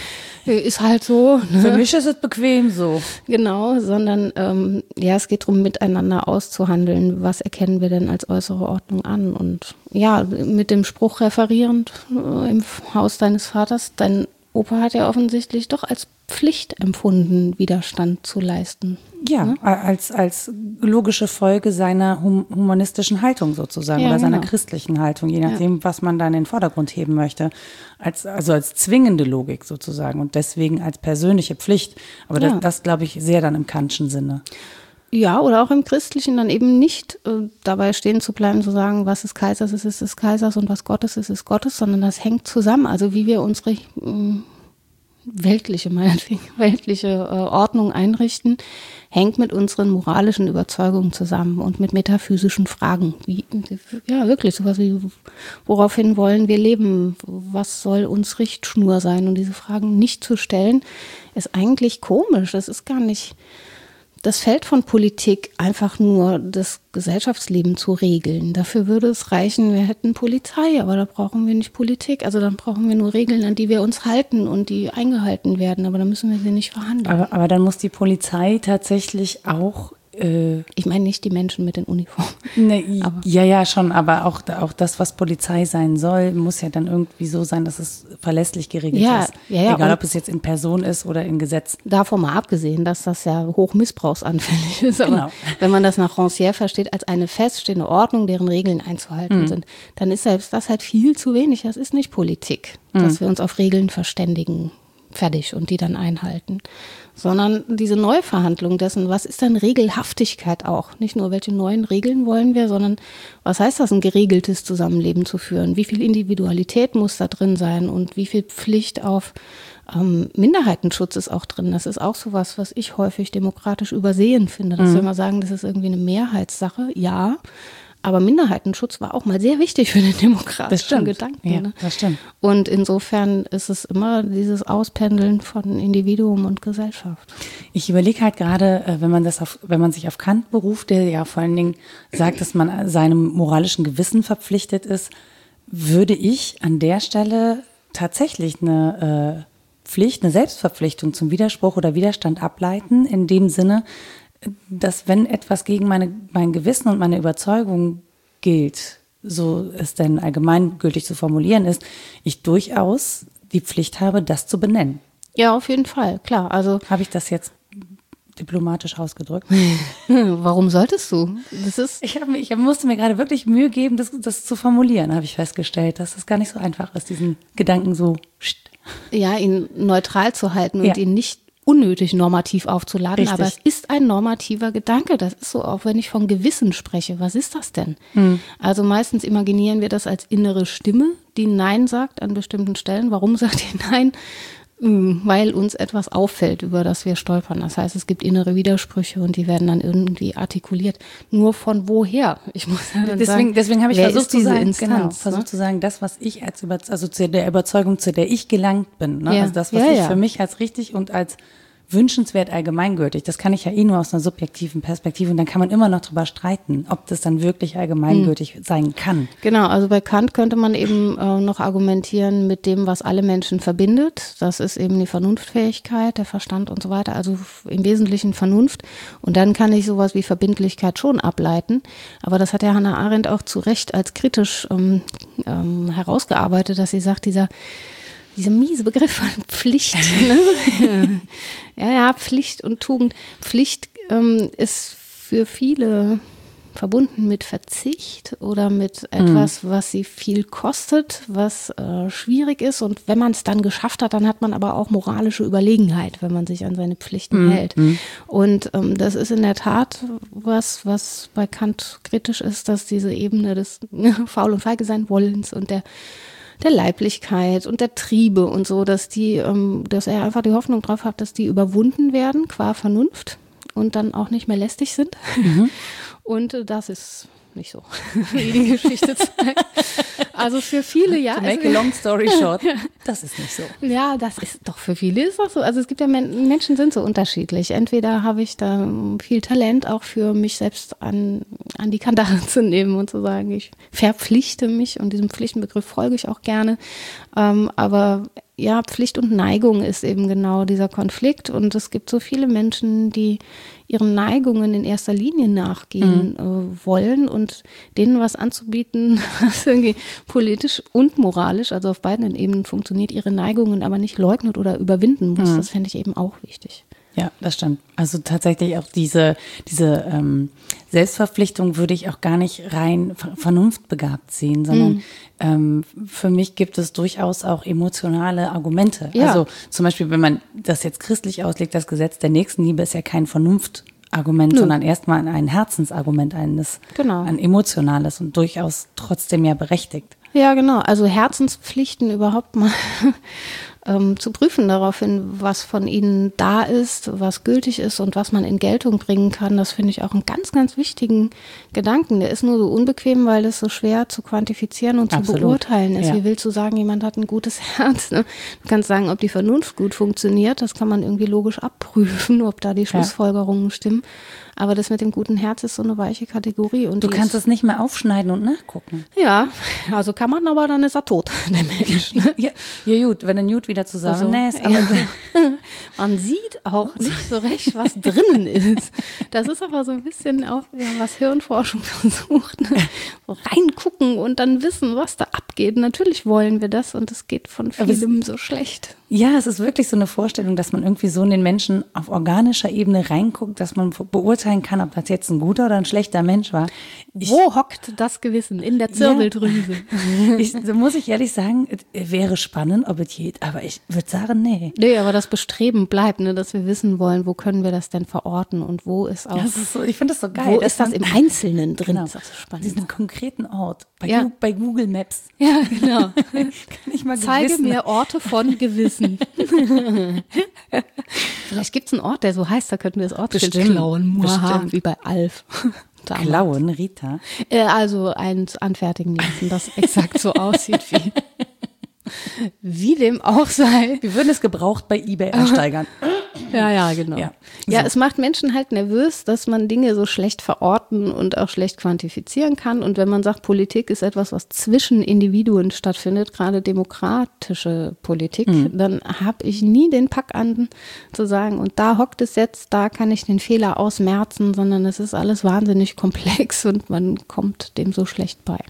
Ist halt so. Ne? Für mich ist es bequem so. Genau, sondern ähm, ja, es geht darum, miteinander auszuhandeln. Was erkennen wir denn als äußere Ordnung an? Und ja, mit dem Spruch referierend äh, im Haus deines Vaters, dein Opa hat ja offensichtlich doch als Pflicht empfunden, Widerstand zu leisten. Ja, ne? als, als logische Folge seiner hum- humanistischen Haltung sozusagen, ja, oder seiner genau. christlichen Haltung, je nachdem, ja. was man dann in den Vordergrund heben möchte. Als, also als zwingende Logik sozusagen und deswegen als persönliche Pflicht. Aber ja. das, das glaube ich, sehr dann im Kantschen Sinne. Ja, oder auch im Christlichen dann eben nicht äh, dabei stehen zu bleiben, zu sagen, was des Kaisers ist, ist des Kaisers und was Gottes ist, ist Gottes, sondern das hängt zusammen. Also wie wir unsere äh, weltliche, meinetwegen, weltliche äh, Ordnung einrichten, hängt mit unseren moralischen Überzeugungen zusammen und mit metaphysischen Fragen. Wie, ja, wirklich, sowas wie, woraufhin wollen wir leben? Was soll uns Richtschnur sein? Und diese Fragen nicht zu stellen, ist eigentlich komisch. Das ist gar nicht das Feld von Politik, einfach nur das Gesellschaftsleben zu regeln. Dafür würde es reichen, wir hätten Polizei, aber da brauchen wir nicht Politik. Also dann brauchen wir nur Regeln, an die wir uns halten und die eingehalten werden, aber dann müssen wir sie nicht verhandeln. Aber, aber dann muss die Polizei tatsächlich auch Äh, ich meine nicht die Menschen mit den Uniformen. Ne, ja, ja, schon, aber auch, auch das, was Polizei sein soll, muss ja dann irgendwie so sein, dass es verlässlich geregelt ja, ist. Ja, ja, egal, ob es jetzt in Person ist oder in Gesetz. Davon mal abgesehen, dass das ja hoch missbrauchsanfällig ist. Aber genau. Wenn man das nach Rancière versteht, als eine feststehende Ordnung, deren Regeln einzuhalten mhm. sind, dann ist selbst das halt viel zu wenig. Das ist nicht Politik, mhm. dass wir uns auf Regeln verständigen. fertig und die dann einhalten. Sondern diese Neuverhandlung dessen, was ist denn Regelhaftigkeit auch? Nicht nur, welche neuen Regeln wollen wir, sondern was heißt das, ein geregeltes Zusammenleben zu führen? Wie viel Individualität muss da drin sein und wie viel Pflicht auf ähm, Minderheitenschutz ist auch drin? Das ist auch sowas, was ich häufig demokratisch übersehen finde, dass mhm. wir immer sagen, das ist irgendwie eine Mehrheitssache. Ja, aber Minderheitenschutz war auch mal sehr wichtig für den demokratischen Gedanken. Ja, ne? das stimmt. Und insofern ist es immer dieses Auspendeln von Individuum und Gesellschaft. Ich überlege halt gerade, wenn man das auf, wenn man sich auf Kant beruft, der ja vor allen Dingen sagt, dass man seinem moralischen Gewissen verpflichtet ist, würde ich an der Stelle tatsächlich eine äh, Pflicht, eine Selbstverpflichtung zum Widerspruch oder Widerstand ableiten, in dem Sinne, dass wenn etwas gegen meine, mein Gewissen und meine Überzeugung gilt, so es denn allgemeingültig zu formulieren ist, ich durchaus die Pflicht habe, das zu benennen. Ja, auf jeden Fall, klar. Also habe ich das jetzt diplomatisch ausgedrückt? Warum solltest du? Das ist ich, hab, ich musste mir gerade wirklich Mühe geben, das, das zu formulieren, habe ich festgestellt, dass es gar nicht so einfach ist, diesen Gedanken so ja, ihn neutral zu halten und ja. ihn nicht unnötig normativ aufzuladen, Richtig. aber es ist ein normativer Gedanke. Das ist so, auch wenn ich von Gewissen spreche. Was ist das denn? Hm. Also meistens imaginieren wir das als innere Stimme, die Nein sagt an bestimmten Stellen. Warum sagt die Nein? Weil uns etwas auffällt, über das wir stolpern. Das heißt, es gibt innere Widersprüche und die werden dann irgendwie artikuliert. Nur von woher? Ich muss ja dann deswegen, sagen, deswegen habe ich wer versucht ist zu diese sagen, Instanz, genau, ne? versucht zu sagen, das, was ich als über, also zu der Überzeugung, zu der ich gelangt bin, ne? Ja. Also das, was Ja, ich ja. für mich als richtig und als wünschenswert allgemeingültig, das kann ich ja eh nur aus einer subjektiven Perspektive und dann kann man immer noch drüber streiten, ob das dann wirklich allgemeingültig hm. sein kann. Genau, also bei Kant könnte man eben äh, noch argumentieren mit dem, was alle Menschen verbindet. Das ist eben die Vernunftfähigkeit, der Verstand und so weiter, also im Wesentlichen Vernunft. Und dann kann ich sowas wie Verbindlichkeit schon ableiten. Aber das hat ja Hannah Arendt auch zu Recht als kritisch ähm, ähm, herausgearbeitet, dass sie sagt, dieser Dieser miese Begriff von Pflicht. Ne? ja, ja, Pflicht und Tugend. Pflicht ähm, ist für viele verbunden mit Verzicht oder mit etwas, mhm. was sie viel kostet, was äh, schwierig ist. Und wenn man es dann geschafft hat, dann hat man aber auch moralische Überlegenheit, wenn man sich an seine Pflichten mhm. hält. Und ähm, das ist in der Tat was, was bei Kant kritisch ist, dass diese Ebene des Faul- und Feige-Sein-Wollens und der der Leiblichkeit und der Triebe und so, dass die, ähm, dass er einfach die Hoffnung drauf hat, dass die überwunden werden qua Vernunft und dann auch nicht mehr lästig sind. Mhm. Und äh, das ist nicht so, wie die Geschichte zeigt. Also für viele, ja. To make a long story short, das ist nicht so. Ja, das ist doch für viele ist das so. Also es gibt ja Men- Menschen sind so unterschiedlich. Entweder habe ich da viel Talent auch für mich selbst an, an die Kandare zu nehmen und zu sagen, ich verpflichte mich und diesem Pflichtenbegriff folge ich auch gerne. Ähm, aber ja, Pflicht und Neigung ist eben genau dieser Konflikt und es gibt so viele Menschen, die ihren Neigungen in erster Linie nachgehen mhm. äh, wollen und denen was anzubieten, was irgendwie politisch und moralisch, also auf beiden Ebenen funktioniert, ihre Neigungen aber nicht leugnet oder überwinden muss. Mhm. Das fände ich eben auch wichtig. Ja, das stimmt. Also tatsächlich auch diese, diese ähm, Selbstverpflichtung würde ich auch gar nicht rein vernunftbegabt sehen, sondern mhm. ähm, für mich gibt es durchaus auch emotionale Argumente. Ja. Also zum Beispiel, wenn man das jetzt christlich auslegt, das Gesetz der Nächstenliebe ist ja kein Vernunftargument, Nö. sondern erstmal ein Herzensargument, eines, genau. ein emotionales und durchaus trotzdem ja berechtigt. Ja, genau. Also Herzenspflichten überhaupt mal ähm, zu prüfen daraufhin, was von ihnen da ist, was gültig ist und was man in Geltung bringen kann. Das finde ich auch einen ganz, ganz wichtigen Gedanken. Der ist nur so unbequem, weil es so schwer zu quantifizieren und Absolut. zu beurteilen ist. Ja. Wie willst du sagen, jemand hat ein gutes Herz? Ne? Du kannst sagen, ob die Vernunft gut funktioniert. Das kann man irgendwie logisch abprüfen, ob da die Schlussfolgerungen ja. stimmen. Aber das mit dem guten Herz ist so eine weiche Kategorie. Und du kannst es nicht mehr aufschneiden und nachgucken. Ja, also kann man, aber dann ist er tot, der Mensch. Ne? Ja, ja gut, wenn der Newt wieder zusammennässt. Also, ja. Man sieht auch nicht so recht, was drinnen ist. Das ist aber so ein bisschen auch, ja, was Hirnforschung versucht. Ne? So reingucken und dann wissen, was da abgeht. geht. Natürlich wollen wir das und es geht von vielem so schlecht. Ja, es ist wirklich so eine Vorstellung, dass man irgendwie so in den Menschen auf organischer Ebene reinguckt, dass man beurteilen kann, ob das jetzt ein guter oder ein schlechter Mensch war. Ich, Wo hockt das Gewissen? In der Zirbeldrüse. Ja. Ich, so muss ich ehrlich sagen, es wäre spannend, ob es geht, aber ich würde sagen, nee. Nee, aber das Bestreben bleibt, ne, dass wir wissen wollen, wo können wir das denn verorten und wo ist auch. Das ist so, ich finde das so geil. Wo ist das im Einzelnen drin? Genau. Das ist so spannend. Diesen konkreten Ort. Bei, ja. Gu- bei Google Maps. Ja, genau. Kann ich mal Zeige Gewissen. mir Orte von Gewissen. Vielleicht gibt es einen Ort, der so heißt, da könnten wir das Ortsschild Bestimmt. klauen. Bestimmt. Wie bei Alf. Damals. Klauen, Rita. Äh, also eins anfertigen lassen, das exakt so aussieht wie, wie dem auch sei. Wir würden es gebraucht bei eBay ersteigern. Ja, ja, genau. Ja, Ja, so. es macht Menschen halt nervös, dass man Dinge so schlecht verorten und auch schlecht quantifizieren kann. Und wenn man sagt, Politik ist etwas, was zwischen Individuen stattfindet, gerade demokratische Politik, mhm. dann habe ich nie den Pack an zu sagen, und da hockt es jetzt, da kann ich den Fehler ausmerzen, sondern es ist alles wahnsinnig komplex und man kommt dem so schlecht bei.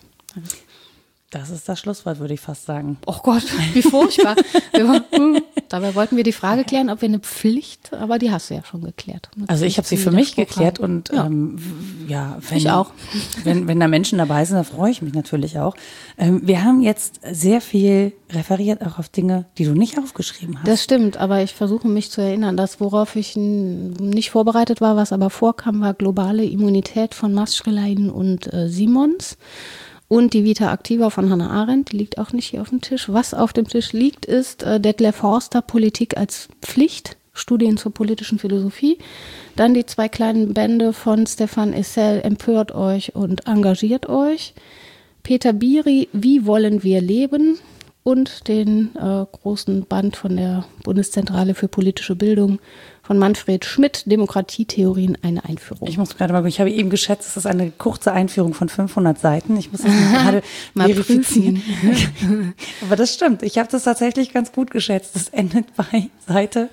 Das ist das Schlusswort, würde ich fast sagen. Oh Gott, wie furchtbar. Wir, hm, dabei wollten wir die Frage klären, ob wir eine Pflicht, aber die hast du ja schon geklärt. Also ich habe sie für mich geklärt und ja, ähm, ja wenn, ich auch. Wenn, wenn da Menschen dabei sind, dann freue ich mich natürlich auch. Ähm, wir haben jetzt sehr viel referiert auch auf Dinge, die du nicht aufgeschrieben hast. Das stimmt, aber ich versuche mich zu erinnern, das, worauf ich n- nicht vorbereitet war, was aber vorkam, war globale Immunität von Maschrelein und äh, Simons. Und die Vita Activa von Hannah Arendt, die liegt auch nicht hier auf dem Tisch. Was auf dem Tisch liegt, ist äh, Detlef Forster, Politik als Pflicht, Studien zur politischen Philosophie. Dann die zwei kleinen Bände von Stefan Essel, Empört euch und Engagiert euch. Peter Biri, Wie wollen wir leben? Und den äh, großen Band von der Bundeszentrale für politische Bildung von Manfred Schmidt, Demokratietheorien, eine Einführung. Ich muss gerade mal, ich habe eben geschätzt, es ist eine kurze Einführung von fünfhundert Seiten. Ich muss das gerade mal verifizieren. Aber das stimmt, ich habe das tatsächlich ganz gut geschätzt. Das endet bei Seite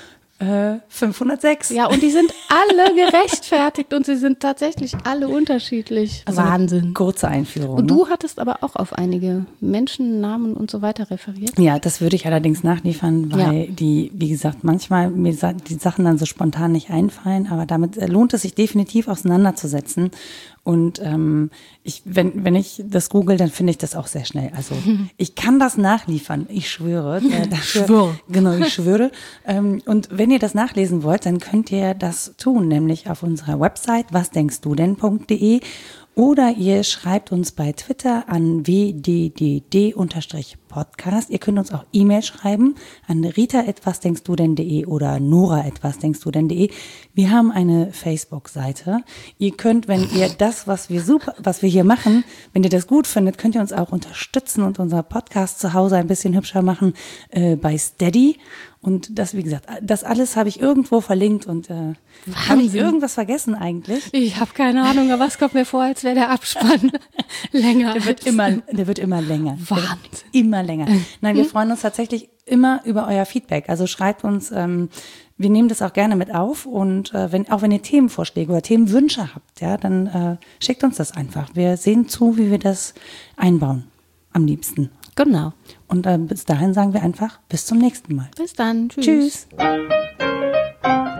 äh, fünfhundertsechs. Ja, und die sind alle gerechtfertigt und sie sind tatsächlich alle unterschiedlich. Also Wahnsinn. Eine kurze Einführung. Und ne? du hattest aber auch auf einige Menschen, Namen und so weiter referiert. Ja, das würde ich allerdings nachliefern, weil Ja. die, wie gesagt, manchmal mir sa- die Sachen dann so spontan nicht einfallen, aber damit äh, lohnt es sich definitiv auseinanderzusetzen. Und ähm, ich, wenn, wenn ich das google, dann finde ich das auch sehr schnell. Also ich kann das nachliefern, ich schwöre. Äh, dafür, Schwör. Genau, ich schwöre. ähm, und wenn ihr das nachlesen wollt, dann könnt ihr das tun, nämlich auf unserer Website wasdenkstudenn punkt de oder ihr schreibt uns bei Twitter an w d d d Podcast. Ihr könnt uns auch E-Mail schreiben an rita at wasdenkstudenn punkt de oder nora at wasdenkstudenn punkt de. Wir haben eine Facebook-Seite. Ihr könnt, wenn ihr das, was wir super, was wir hier machen, wenn ihr das gut findet, könnt ihr uns auch unterstützen und unser Podcast zu Hause ein bisschen hübscher machen äh, bei Steady. Und das, wie gesagt, das alles habe ich irgendwo verlinkt und äh, habe ich irgendwas vergessen eigentlich? Ich habe keine Ahnung, aber es kommt mir vor, als wäre der Abspann länger. Der wird als- immer, der wird immer länger. Der wird Wahnsinn. immer länger. Nein, wir freuen uns tatsächlich immer über euer Feedback. Also schreibt uns, ähm, wir nehmen das auch gerne mit auf und äh, wenn, auch wenn ihr Themenvorschläge oder Themenwünsche habt, ja, dann äh, schickt uns das einfach. Wir sehen zu, wie wir das einbauen. Am liebsten. Genau. Und äh, bis dahin sagen wir einfach bis zum nächsten Mal. Bis dann. Tschüss. Tschüss.